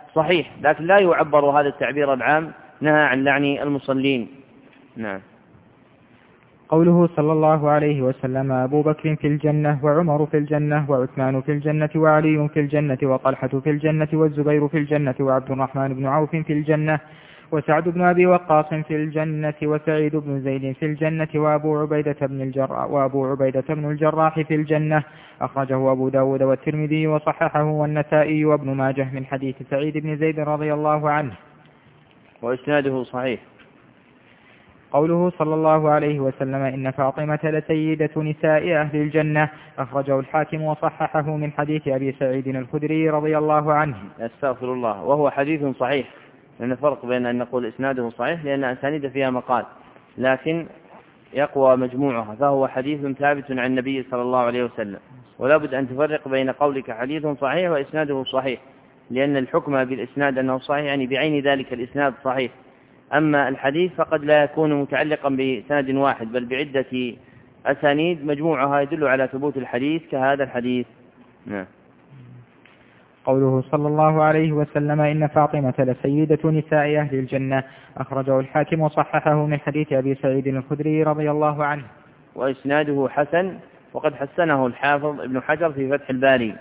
صحيح، لكن لا يعبر هذا التعبير العام نهى عن لعن المصلين. نعم. قوله صلى الله عليه وسلم أبو بكر في الجنة وعمر في الجنة وعثمان في الجنة وعلي في الجنة وطلحة في الجنة والزبير في الجنة وعبد الرحمن بن عوف في الجنة وسعد بن أبي وقاص في الجنة وسعيد بن زيد في الجنة وأبو عبيدة بن الجراح في الجنة. أخرجه أبو داود والترمذي وصححه والنسائي وابن ماجه من حديث سعيد بن زيد رضي الله عنه وإسناده صحيح. قوله صلى الله عليه وسلم إن فاطمة لسيدة نساء أهل الجنة. أخرجه الحاكم وصححه من حديث أبي سعيد الخدري رضي الله عنه. أستغفر الله. وهو حديث صحيح، لأن فرق بين أن نقول إسناده صحيح لأن أسانيد فيها مقال، لكن يقوى مجموعها، فهو حديث ثابت عن النبي صلى الله عليه وسلم. ولا بد أن تفرق بين قولك حديث صحيح وإسناده صحيح، لأن الحكم بالإسناد أنه صحيح يعني بعين ذلك الإسناد صحيح. أما الحديث فقد لا يكون متعلقا بسند واحد بل بعدة أسانيد مجموعها يدل على ثبوت الحديث كهذا الحديث. نعم. قوله صلى الله عليه وسلم إن فاطمة لسيدة نساء أهل الجنة. أخرجه الحاكم وصححه من حديث أبي سعيد الخدري رضي الله عنه. وإسناده حسن، وقد حسنه الحافظ ابن حجر في فتح الباري.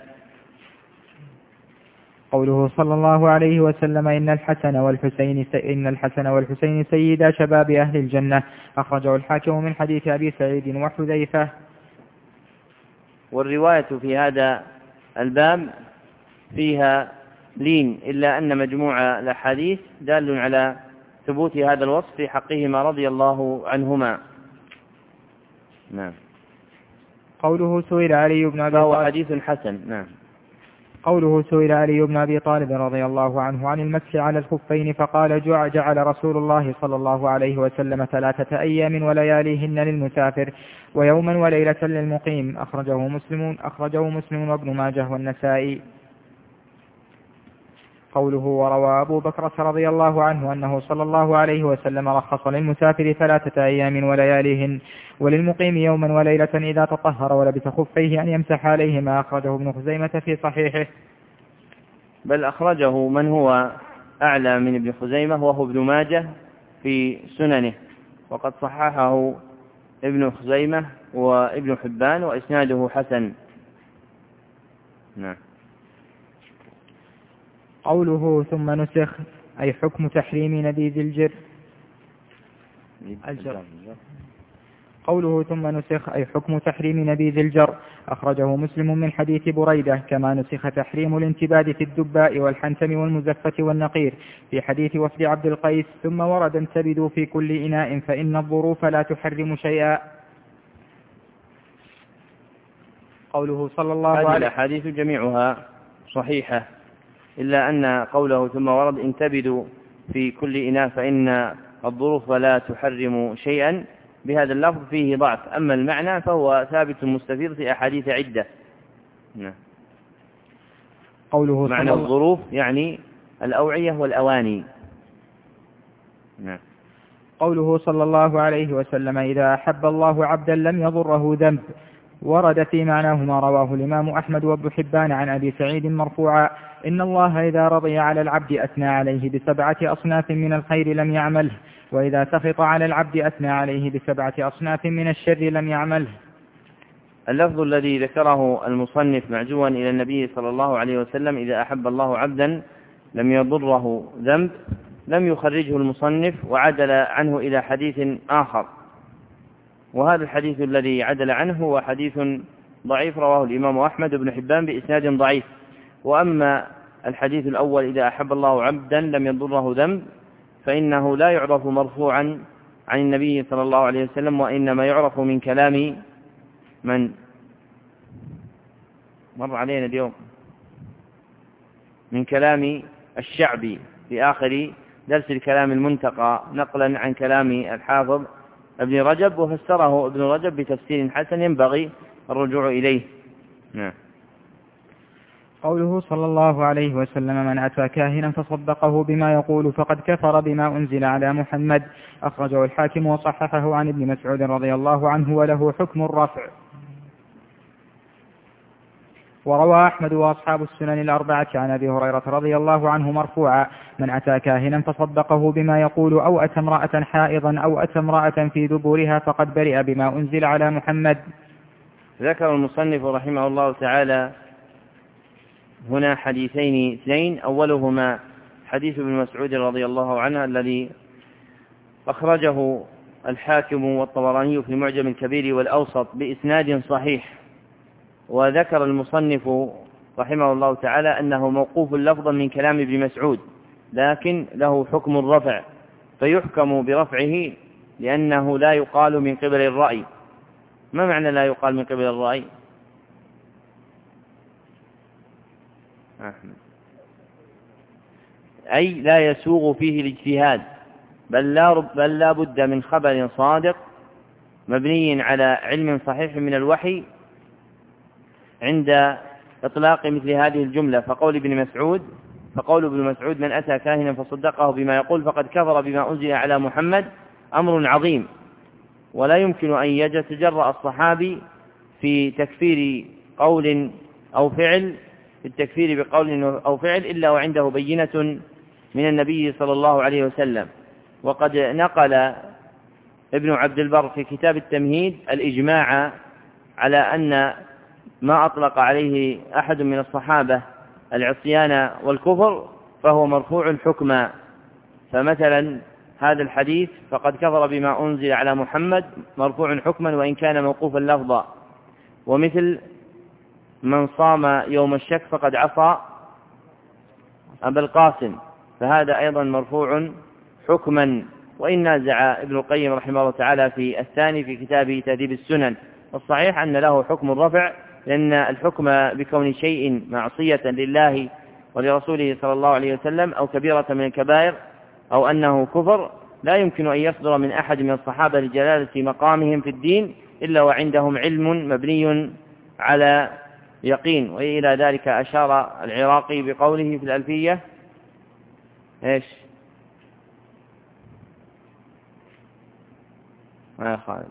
قوله صلى الله عليه وسلم إن الحسن والحسين سيدا شباب أهل الجنة. أخرجه الحاكم من حديث أبي سعيد وحذيفة. والرواية في هذا الباب فيها لين، إلا أن مجموع الأحاديث دال على ثبوت هذا الوصف في حقهما رضي الله عنهما. نعم. قوله سئل علي بن أبي فهو طالب حديث حسن. نعم. قوله سئل علي بن أبي طالب رضي الله عنه عن المسح على الخفين فقال جعل رسول الله صلى الله عليه وسلم 3 أيام ولياليهن للمسافر ويوما وليلة للمقيم. أخرجه مسلم وابن ماجه والنسائي. قوله وروى أبو بكر رضي الله عنه أنه صلى الله عليه وسلم رخص للمسافر 3 أيام ولياليهن وللمقيم يوما وليلة إذا تطهر ولبس خفيه أن يمسح عليهما. أخرجه ابن خزيمة في صحيحه. بل أخرجه من هو أعلى من ابن خزيمة وهو ابن ماجه في سننه، وقد صححه ابن خزيمة وابن حبان وإسناده حسن. نعم. قوله ثم نسخ أي حكم تحريم نبيذ الجر. قوله ثم نسخ أي حكم تحريم نبيذ الجر. أخرجه مسلم من حديث بريدة كما نسخ تحريم الانتباد في الدباء والحنتم والمزفة والنقير في حديث وفد عبد القيس. ثم ورد انتبدوا في كل إناء فإن الظروف لا تحرم شيئا. قوله صلى الله عليه وسلم. هذه الأحاديث جميعها صحيحة، إلا أن قوله ثم ورد انتبدوا في كل إناء فإن الظروف لا تحرم شيئا بهذا اللفظ فيه ضعف، أما المعنى فهو ثابت مستفيض في أحاديث عدة. نعم. قوله معنى الظروف يعني الأوعية والأواني. نعم. قوله صلى الله عليه وسلم إذا أحب الله عبدا لم يضره ذنب. ورد في معناه ما رواه الإمام أحمد وابن حبان عن أبي سعيد مرفوعا إن الله إذا رضي على العبد أثنى عليه ب7 أصناف من الخير لم يعمله وإذا سخط على العبد أثنى عليه ب7 أصناف من الشر لم يعمله. اللفظ الذي ذكره المصنف معزوا إلى النبي صلى الله عليه وسلم إذا أحب الله عبدا لم يضره ذنب لم يخرجه المصنف وعدل عنه إلى حديث آخر، وهذا الحديث الذي عدل عنه هو حديث ضعيف رواه الإمام أحمد بن حبان بإسناد ضعيف. وأما الحديث الأول إذا أحب الله عبدا لم يضره ذنب فإنه لا يعرف مرفوعا عن النبي صلى الله عليه وسلم، وإنما يعرف من كلام من مر علينا اليوم من كلام الشعبي في آخر درس الكلام المنتقى نقلا عن كلام الحافظ ابن رجب، وفسره ابن رجب بتفسير حسن ينبغي الرجوع إليه. نعم. قوله صلى الله عليه وسلم من أتى كاهنا فصدقه بما يقول فقد كفر بما أنزل على محمد. أخرجه الحاكم وصححه عن ابن مسعود رضي الله عنه وله حكم الرفع. وروى أحمد وأصحاب السنن الأربعة عن أبي هريرة رضي الله عنه مرفوعا: من أتى كاهنا فصدقه بما يقول أو أتى امرأة حائضا أو أتى امرأة في دبورها فقد برئ بما أنزل على محمد. ذكر المصنف رحمه الله تعالى هنا حديثين اثنين، أولهما حديث ابن مسعود رضي الله عنه الذي أخرجه الحاكم والطبراني في المعجم الكبير والأوسط بإسناد صحيح. وذكر المصنف رحمه الله تعالى أنه موقوف لفظا من كلام ابن مسعود، لكن له حكم الرفع، فيحكم برفعه لأنه لا يقال من قبل الرأي. ما معنى لا يقال من قبل الرأي؟ أي لا يسوغ فيه الاجتهاد، بل لا بد من خبر صادق مبني على علم صحيح من الوحي عند إطلاق مثل هذه الجملة. فقول ابن مسعود من أتى كاهنا فصدقه بما يقول فقد كفر بما أنزل على محمد أمر عظيم، ولا يمكن أن يتجرأ الصحابي في تكفير قول أو فعل إلا وعنده بينة من النبي صلى الله عليه وسلم. وقد نقل ابن عبد البر في كتاب التمهيد الإجماع على أن ما أطلق عليه أحد من الصحابة العصيان والكفر فهو مرفوع حكما. فمثلا هذا الحديث فقد كفر بما أنزل على محمد مرفوع حكما وإن كان موقوفا لفظا. ومثل من صام يوم الشك فقد عصى أبا القاسم، فهذا أيضا مرفوع حكما. وإن نازع ابن القيم رحمه الله تعالى في الثاني في كتابه تهذيب السنن، الصحيح أن له حكم الرفع، لأن الحكم بكون شيء معصية لله ولرسوله صلى الله عليه وسلم أو كبيرة من الكبائر أو أنه كفر لا يمكن أن يصدر من أحد من الصحابة لجلالة مقامهم في الدين إلا وعندهم علم مبني على يقين. وإلى ذلك أشار العراقي بقوله في الألفية إيش؟ ما خالد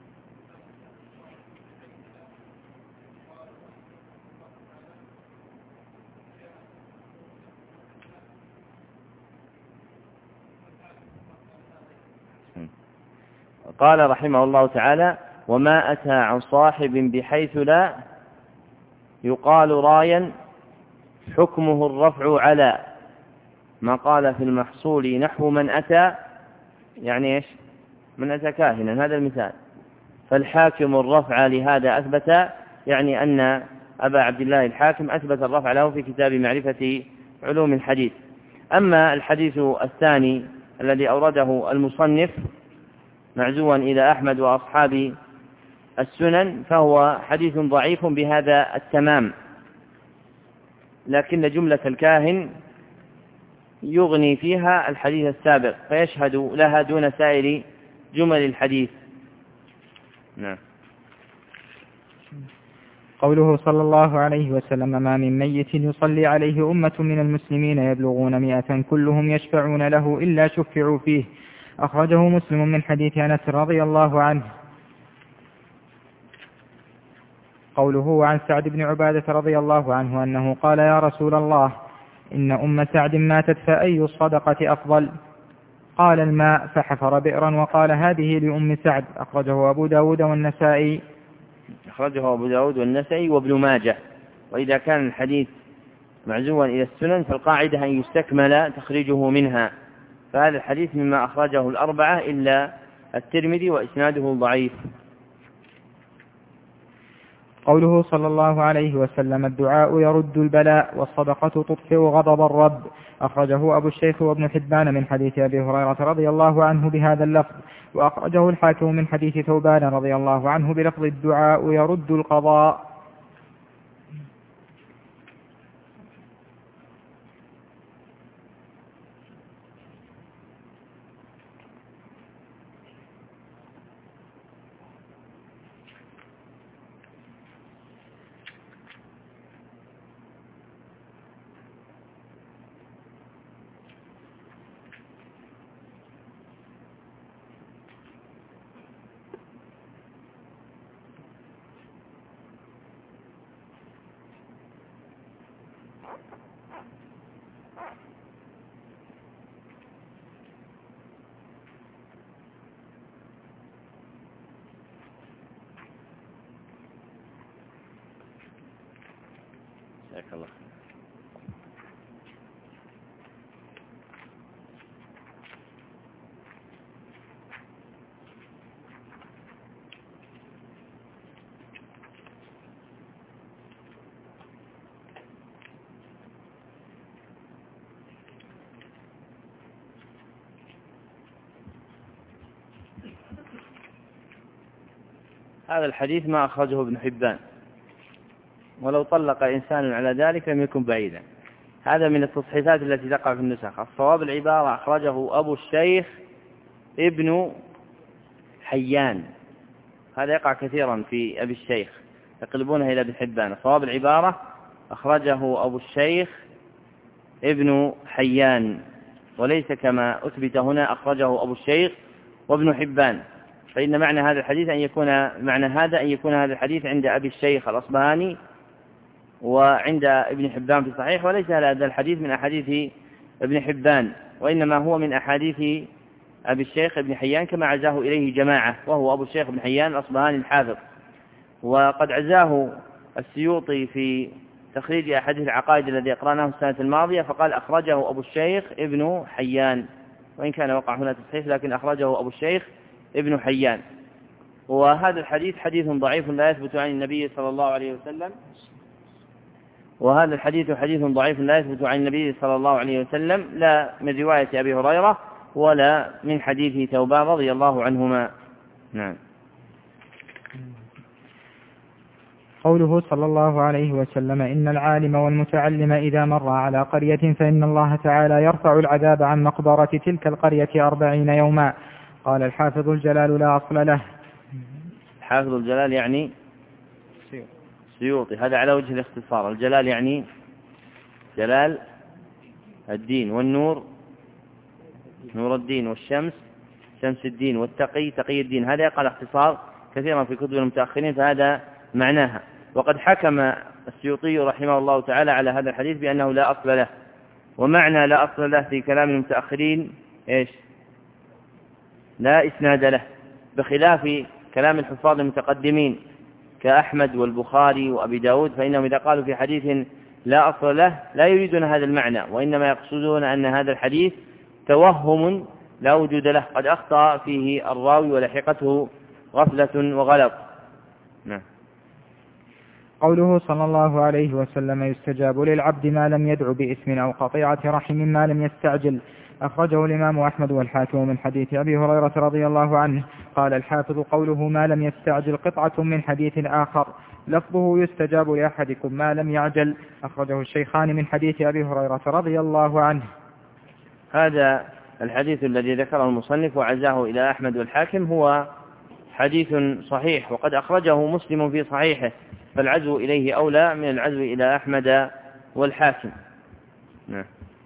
قال رحمه الله تعالى: وما أتى عن صاحب بحيث لا يقال رايا حكمه الرفع على ما قال في المحصول نحو من أتى، يعني إيش؟ من أتى كاهنا، هذا المثال. فالحاكم الرفع لهذا أثبت، يعني أن أبا عبد الله الحاكم أثبت الرفع له في كتاب معرفة علوم الحديث. أما الحديث الثاني الذي أورده المصنف معزوا إلى أحمد وأصحاب السنن فهو حديث ضعيف بهذا التمام، لكن جملة الكاهن يغني فيها الحديث السابق فيشهد لها دون سائر جمل الحديث. نعم. قوله صلى الله عليه وسلم: ما من ميت يصلي عليه أمة من المسلمين يبلغون 100 كلهم يشفعون له إلا شفعوا فيه. أخرجه مسلم من حديث أنس رضي الله عنه. قوله عن سعد بن عبادة رضي الله عنه أنه قال: يا رسول الله، إن أم سعد ماتت فأي الصدقة أفضل؟ قال: الماء، فحفر بئرا وقال: هذه لأم سعد. أخرجه أبو داود والنسائي. وابن ماجه. وإذا كان الحديث معزوا إلى السنن فالقاعدة أن يستكمل تخريجه منها، فهذا الحديث مما أخرجه الأربعة إلا الترمذي وإسناده ضعيف. قوله صلى الله عليه وسلم: الدعاء يرد البلاء والصدقة تطفئ غضب الرب. أخرجه أبو الشيخ وابن حبان من حديث أبي هريرة رضي الله عنه بهذا اللفظ، وأخرجه الحاكم من حديث ثوبان رضي الله عنه بلفظ: الدعاء يرد القضاء. جزاك الله. هذا الحديث ما أخرجه ابن حبان، ولو طلق إنسان على ذلك لم يكن بعيدا. هذا من التصحيفات التي تقع في النسخ. الصواب العبارة أخرجه أبو الشيخ ابن حيان، هذا يقع كثيرا في أبي الشيخ يقلبونه إلى ابن حبان. الصواب العبارة أخرجه أبو الشيخ ابن حيان، وليس كما أثبت هنا أخرجه أبو الشيخ وابن حبان. فإن معنى هذا الحديث أن يكون هذا الحديث عند أبي الشيخ الأصبهاني وعند ابن حبان في صحيح، وليس هذا الحديث من أحاديث ابن حبان، وإنما هو من أحاديث أبي الشيخ ابن حيان كما عزاه إليه جماعة، وهو أبو الشيخ ابن حيان الأصبهاني الحافظ. وقد عزاه السيوطي في تخريج أحاديث العقائد الذي أقرأناه السنة الماضية، فقال أخرجه أبو الشيخ ابن حيان، وإن كان وقع هنا تصحيح لكن أخرجه أبو الشيخ ابن حيان. وهذا الحديث حديث ضعيف لا يثبت عن النبي صلى الله عليه وسلم، وهذا الحديث حديث ضعيف لا يثبت عن النبي صلى الله عليه وسلم، لا من رواية أبي هريرة ولا من حديث ثوبان رضي الله عنهما. نعم. قوله صلى الله عليه وسلم: إن العالم والمتعلم إذا مر على قرية فإن الله تعالى يرفع العذاب عن مقبرة تلك القرية 40 يوما. قال الحافظ الجلال: لا أصل له. حافظ الجلال يعني سيوطي، هذا على وجه الاختصار. الجلال يعني جلال الدين، والنور نور الدين، والشمس شمس الدين، والتقي تقي الدين. هذا يقع اختصار كثيرا في كتب المتأخرين، فهذا معناها. وقد حكم السيوطي رحمه الله تعالى على هذا الحديث بأنه لا أصل له. ومعنى لا أصل له في كلام المتأخرين إيش؟ لا إسناد له، بخلاف كلام الحفاظ المتقدمين كأحمد والبخاري وأبي داود، فإنهم إذا قالوا في حديث لا أصل له لا يريدون هذا المعنى، وإنما يقصدون أن هذا الحديث توهم لا وجود له، قد أخطأ فيه الراوي ولحقته غفلة وغلط. نعم. قوله صلى الله عليه وسلم: يستجاب للعبد ما لم يدع بإثم أو قطيعة رحم ما لم يستعجل. أخرجه الإمام أحمد والحاكم من حديث أبي هريرة رضي الله عنه. قال الحافظ: قوله ما لم يستعجل قطعة من حديث آخر، لفظه يستجاب لأحدكم ما لم يعجل. أخرجه الشيخان من حديث أبي هريرة رضي الله عنه. هذا الحديث الذي ذكره المصنف وعزاه إلى أحمد والحاكم هو حديث صحيح، وقد أخرجه مسلم في صحيحه، فالعزو إليه أولى من العزو إلى أحمد والحاكم. نعم.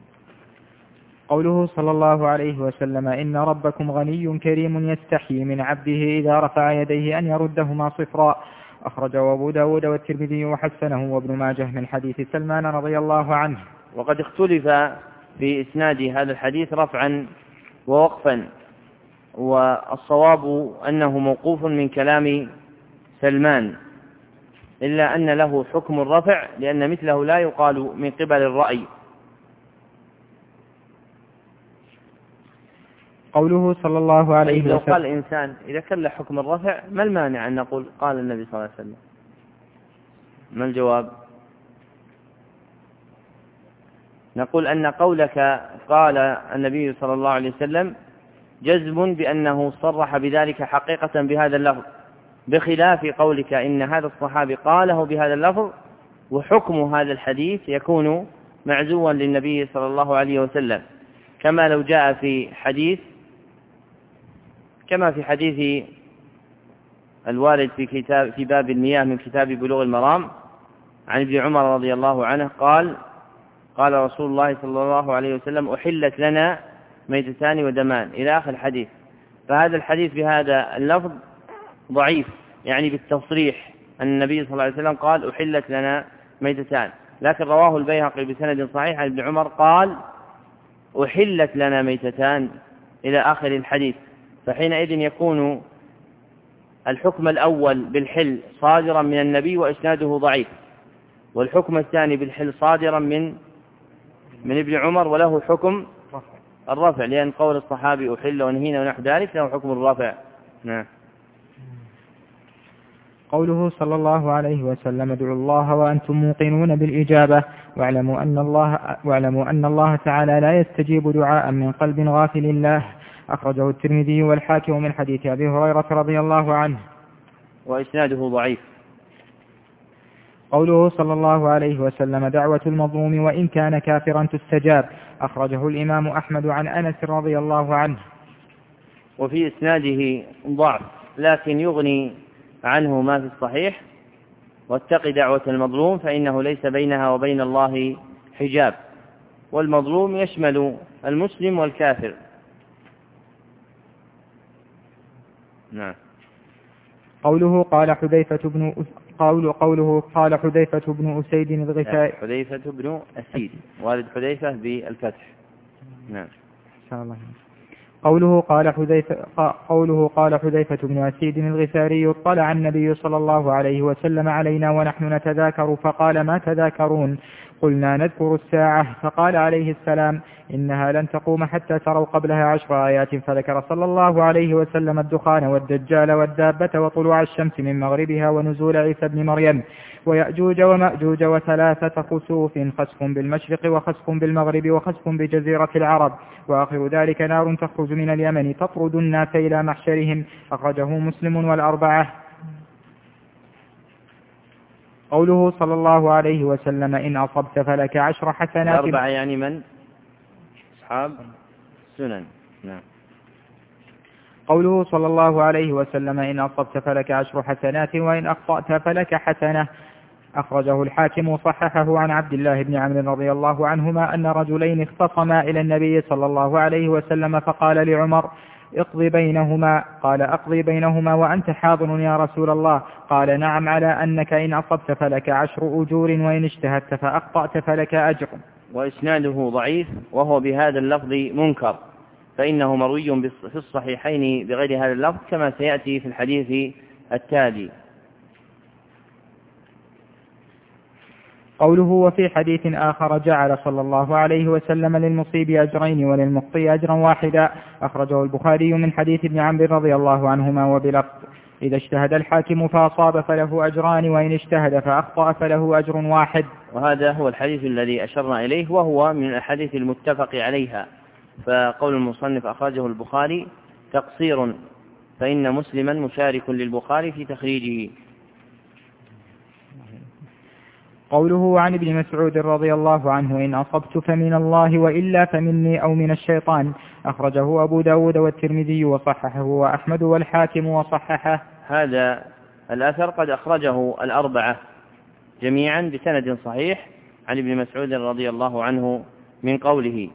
قوله صلى الله عليه وسلم: إن ربكم غني كريم يستحيي من عبده إذا رفع يديه أن يردهما صفرا. أخرجه أبو داود والترمذي وحسنه وابن ماجه من حديث سلمان رضي الله عنه. وقد اختلف في إسناد هذا الحديث رفعا ووقفا، والصواب أنه موقوف من كلام سلمان، إلا أن له حكم الرفع لأن مثله لا يقال من قبل الرأي. قوله صلى الله عليه وسلم: لو قال الإنسان إذا كان له حكم الرفع ما المانع أن نقول قال النبي صلى الله عليه وسلم؟ ما الجواب؟ نقول أن قولك قال النبي صلى الله عليه وسلم جزم بأنه صرح بذلك حقيقة بهذا اللفظ، بخلاف قولك إن هذا الصحابي قاله بهذا اللفظ، وحكم هذا الحديث يكون معزوا للنبي صلى الله عليه وسلم، كما لو جاء في حديث كما في حديث الوارد في باب المياه من كتاب بلوغ المرام عن ابن عمر رضي الله عنه قال رسول الله صلى الله عليه وسلم: أحلت لنا ميتتان ودمان، إلى آخر الحديث. فهذا الحديث بهذا اللفظ ضعيف، يعني بالتصريح أن النبي صلى الله عليه وسلم قال أحلت لنا ميتتان. لكن رواه البيهقي بسند صحيح عن ابن عمر قال أحلت لنا ميتتان إلى آخر الحديث، فحينئذ يكون الحكم الأول بالحل صادرا من النبي وإسناده ضعيف، والحكم الثاني بالحل صادرا من ابن عمر وله حكم الرفع، لأن قول الصحابي أحل ونهينا ونحو ذلك له حكم الرفع. نعم. قوله صلى الله عليه وسلم ادعوا الله وأنتم موقنون بالإجابة واعلموا أن الله تعالى لا يستجيب دعاء من قلب غافل الله. أخرجه الترمذي والحاكم من حديث أبي هريرة رضي الله عنه وإسناده ضعيف. قوله صلى الله عليه وسلم دعوة المظلوم وإن كان كافرا تستجاب. أخرجه الإمام أحمد عن أنس رضي الله عنه. وفي إسناده ضعف، لكن يغني عنه ما في الصحيح واتق دعوة المظلوم فإنه ليس بينها وبين الله حجاب، والمظلوم يشمل المسلم والكافر. نعم. قوله قال حذيفة بن أسيد الغفاري. حذيفة بن أسيد والد حذيفة بالفتح. نعم. إن شاء الله. قوله قال حذيفة بن أسيد الغفاري اطلع النبي صلى الله عليه وسلم علينا ونحن نتذاكر فقال ما تذاكرون؟ قلنا نذكر الساعة، فقال عليه السلام إنها لن تقوم حتى تروا قبلها 10 آيات، فذكر صلى الله عليه وسلم الدخان والدجال والدابة وطلوع الشمس من مغربها ونزول عيسى بن مريم ويأجوج ومأجوج وثلاثة خسوف، خسف بالمشرق وخسف بالمغرب وخسف بجزيرة العرب، وآخر ذلك نار تخرج من اليمن تطرد الناس إلى محشرهم. أخرجه مسلم والأربعة. قوله صلى الله عليه وسلم إن أصبت فلك 10 حسنات. الأربعة يعني من؟ أصحاب السنن. نعم. قوله صلى الله عليه وسلم إن أصبت فلك 10 حسنات وإن أخطأت فلك حسنة. أخرجه الحاكم وصححه عن عبد الله بن عمرو رضي الله عنهما أن رجلين اختصما إلى النبي صلى الله عليه وسلم فقال لعمر اقضي بينهما. قال أقضي بينهما وأنت حاضر يا رسول الله؟ قال نعم، على أنك إن أصبت فلك 10 أجور وإن اجتهدت فأخطأت فلك أجر. وإسناده ضعيف وهو بهذا اللفظ منكر، فإنه مروي في الصحيحين بغير هذا اللفظ كما سيأتي في الحديث التالي. قوله وفي حديث آخر جعل صلى الله عليه وسلم للمصيب أجرين وللمخطئ أجرا واحدا. أخرجه البخاري من حديث ابن عمرو رضي الله عنهما وبلفظ إذا اجتهد الحاكم فأصاب فله أجران وإن اجتهد فأخطأ فله أجر واحد. وهذا هو الحديث الذي أشرنا إليه وهو من الحديث المتفق عليها، فقول المصنف أخرجه البخاري تقصير، فإن مسلما مشارك للبخاري في تخريجه. قوله عن ابن مسعود رضي الله عنه إن أصبت فمن الله وإلا فمني أو من الشيطان. أخرجه أبو داود والترمذي وصححه وأحمد والحاكم وصححه. هذا الأثر قد أخرجه الأربعة جميعا بسند صحيح عن ابن مسعود رضي الله عنه من قوله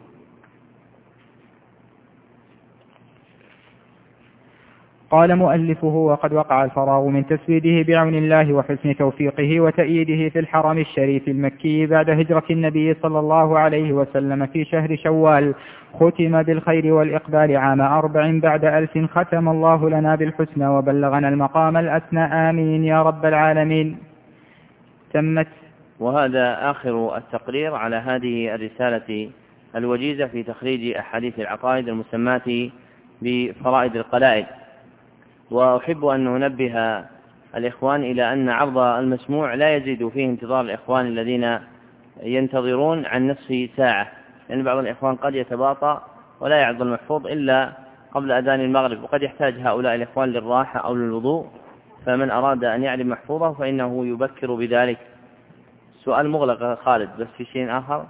قال مؤلفه وقد وقع الفراغ من تسويده بعون الله وحسن توفيقه وتأييده في الحرم الشريف المكي بعد هجرة النبي صلى الله عليه وسلم في شهر شوال، ختم بالخير والإقبال عام 4 بعد 1000. ختم الله لنا بالحسنى وبلغنا المقام الأسنى، آمين يا رب العالمين. تمت. وهذا آخر التقرير على هذه الرسالة الوجيزة في تخريج أحاديث العقائد المسماة بفرائد القلائد. وأحب أن ننبه الإخوان إلى أن عرض المسموع لا يزيد فيه انتظار الإخوان الذين ينتظرون عن نصف ساعة، لأن بعض الإخوان قد يتباطأ ولا يعرض المحفوظ إلا قبل أذان المغرب، وقد يحتاج هؤلاء الإخوان للراحة أو للوضوء، فمن أراد أن يعرض محفوظه فإنه يبكر بذلك. سؤال مغلق خالد، بس في شيء آخر؟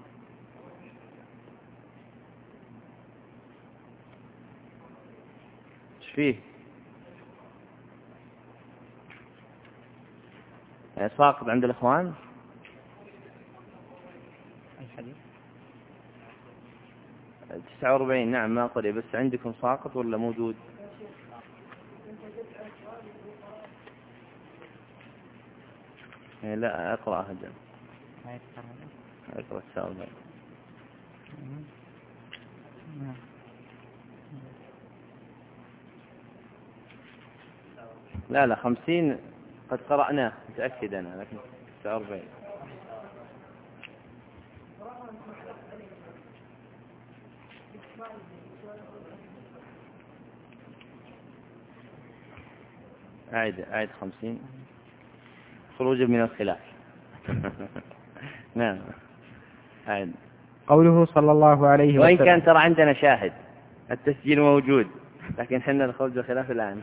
ايش فيه؟ ساقط عند الإخوان؟ 49. نعم ما قرأ، بس عندكم ساقط ولا موجود؟ لا أقرأ هذا. اقرأ 49. لا 50 قد قرأناه، متأكد أنا، لكن 49. أعد 50 خروجا من الخلاف. نعم أعد. قوله صلى الله عليه وسلم، وإن كان ترى عندنا شاهد، التسجيل موجود، لكن حنا الخروج الخلاف الآن.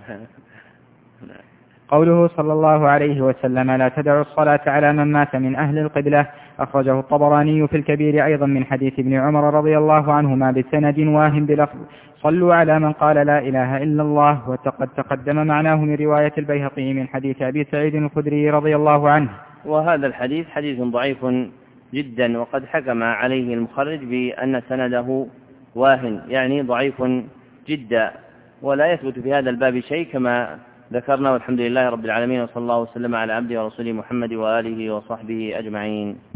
قوله صلى الله عليه وسلم: لا تدعوا الصلاة على من مات من أهل القبلة. أخرجه الطبراني في الكبير أيضا من حديث ابن عمر رضي الله عنهما بسند واهم بلفظ: صلوا على من قال لا إله إلا الله. وقد تقدم معناه من رواية البيهقي من حديث أبي سعيد الخدري رضي الله عنه. وهذا الحديث حديث ضعيف جدا، وقد حكم عليه المخرج بأن سنده واهن، يعني ضعيف جدا، ولا يثبت في هذا الباب شيء كما ذكرنا. والحمد لله رب العالمين، وصلى الله وسلم على عبده ورسوله محمد وآله وصحبه أجمعين.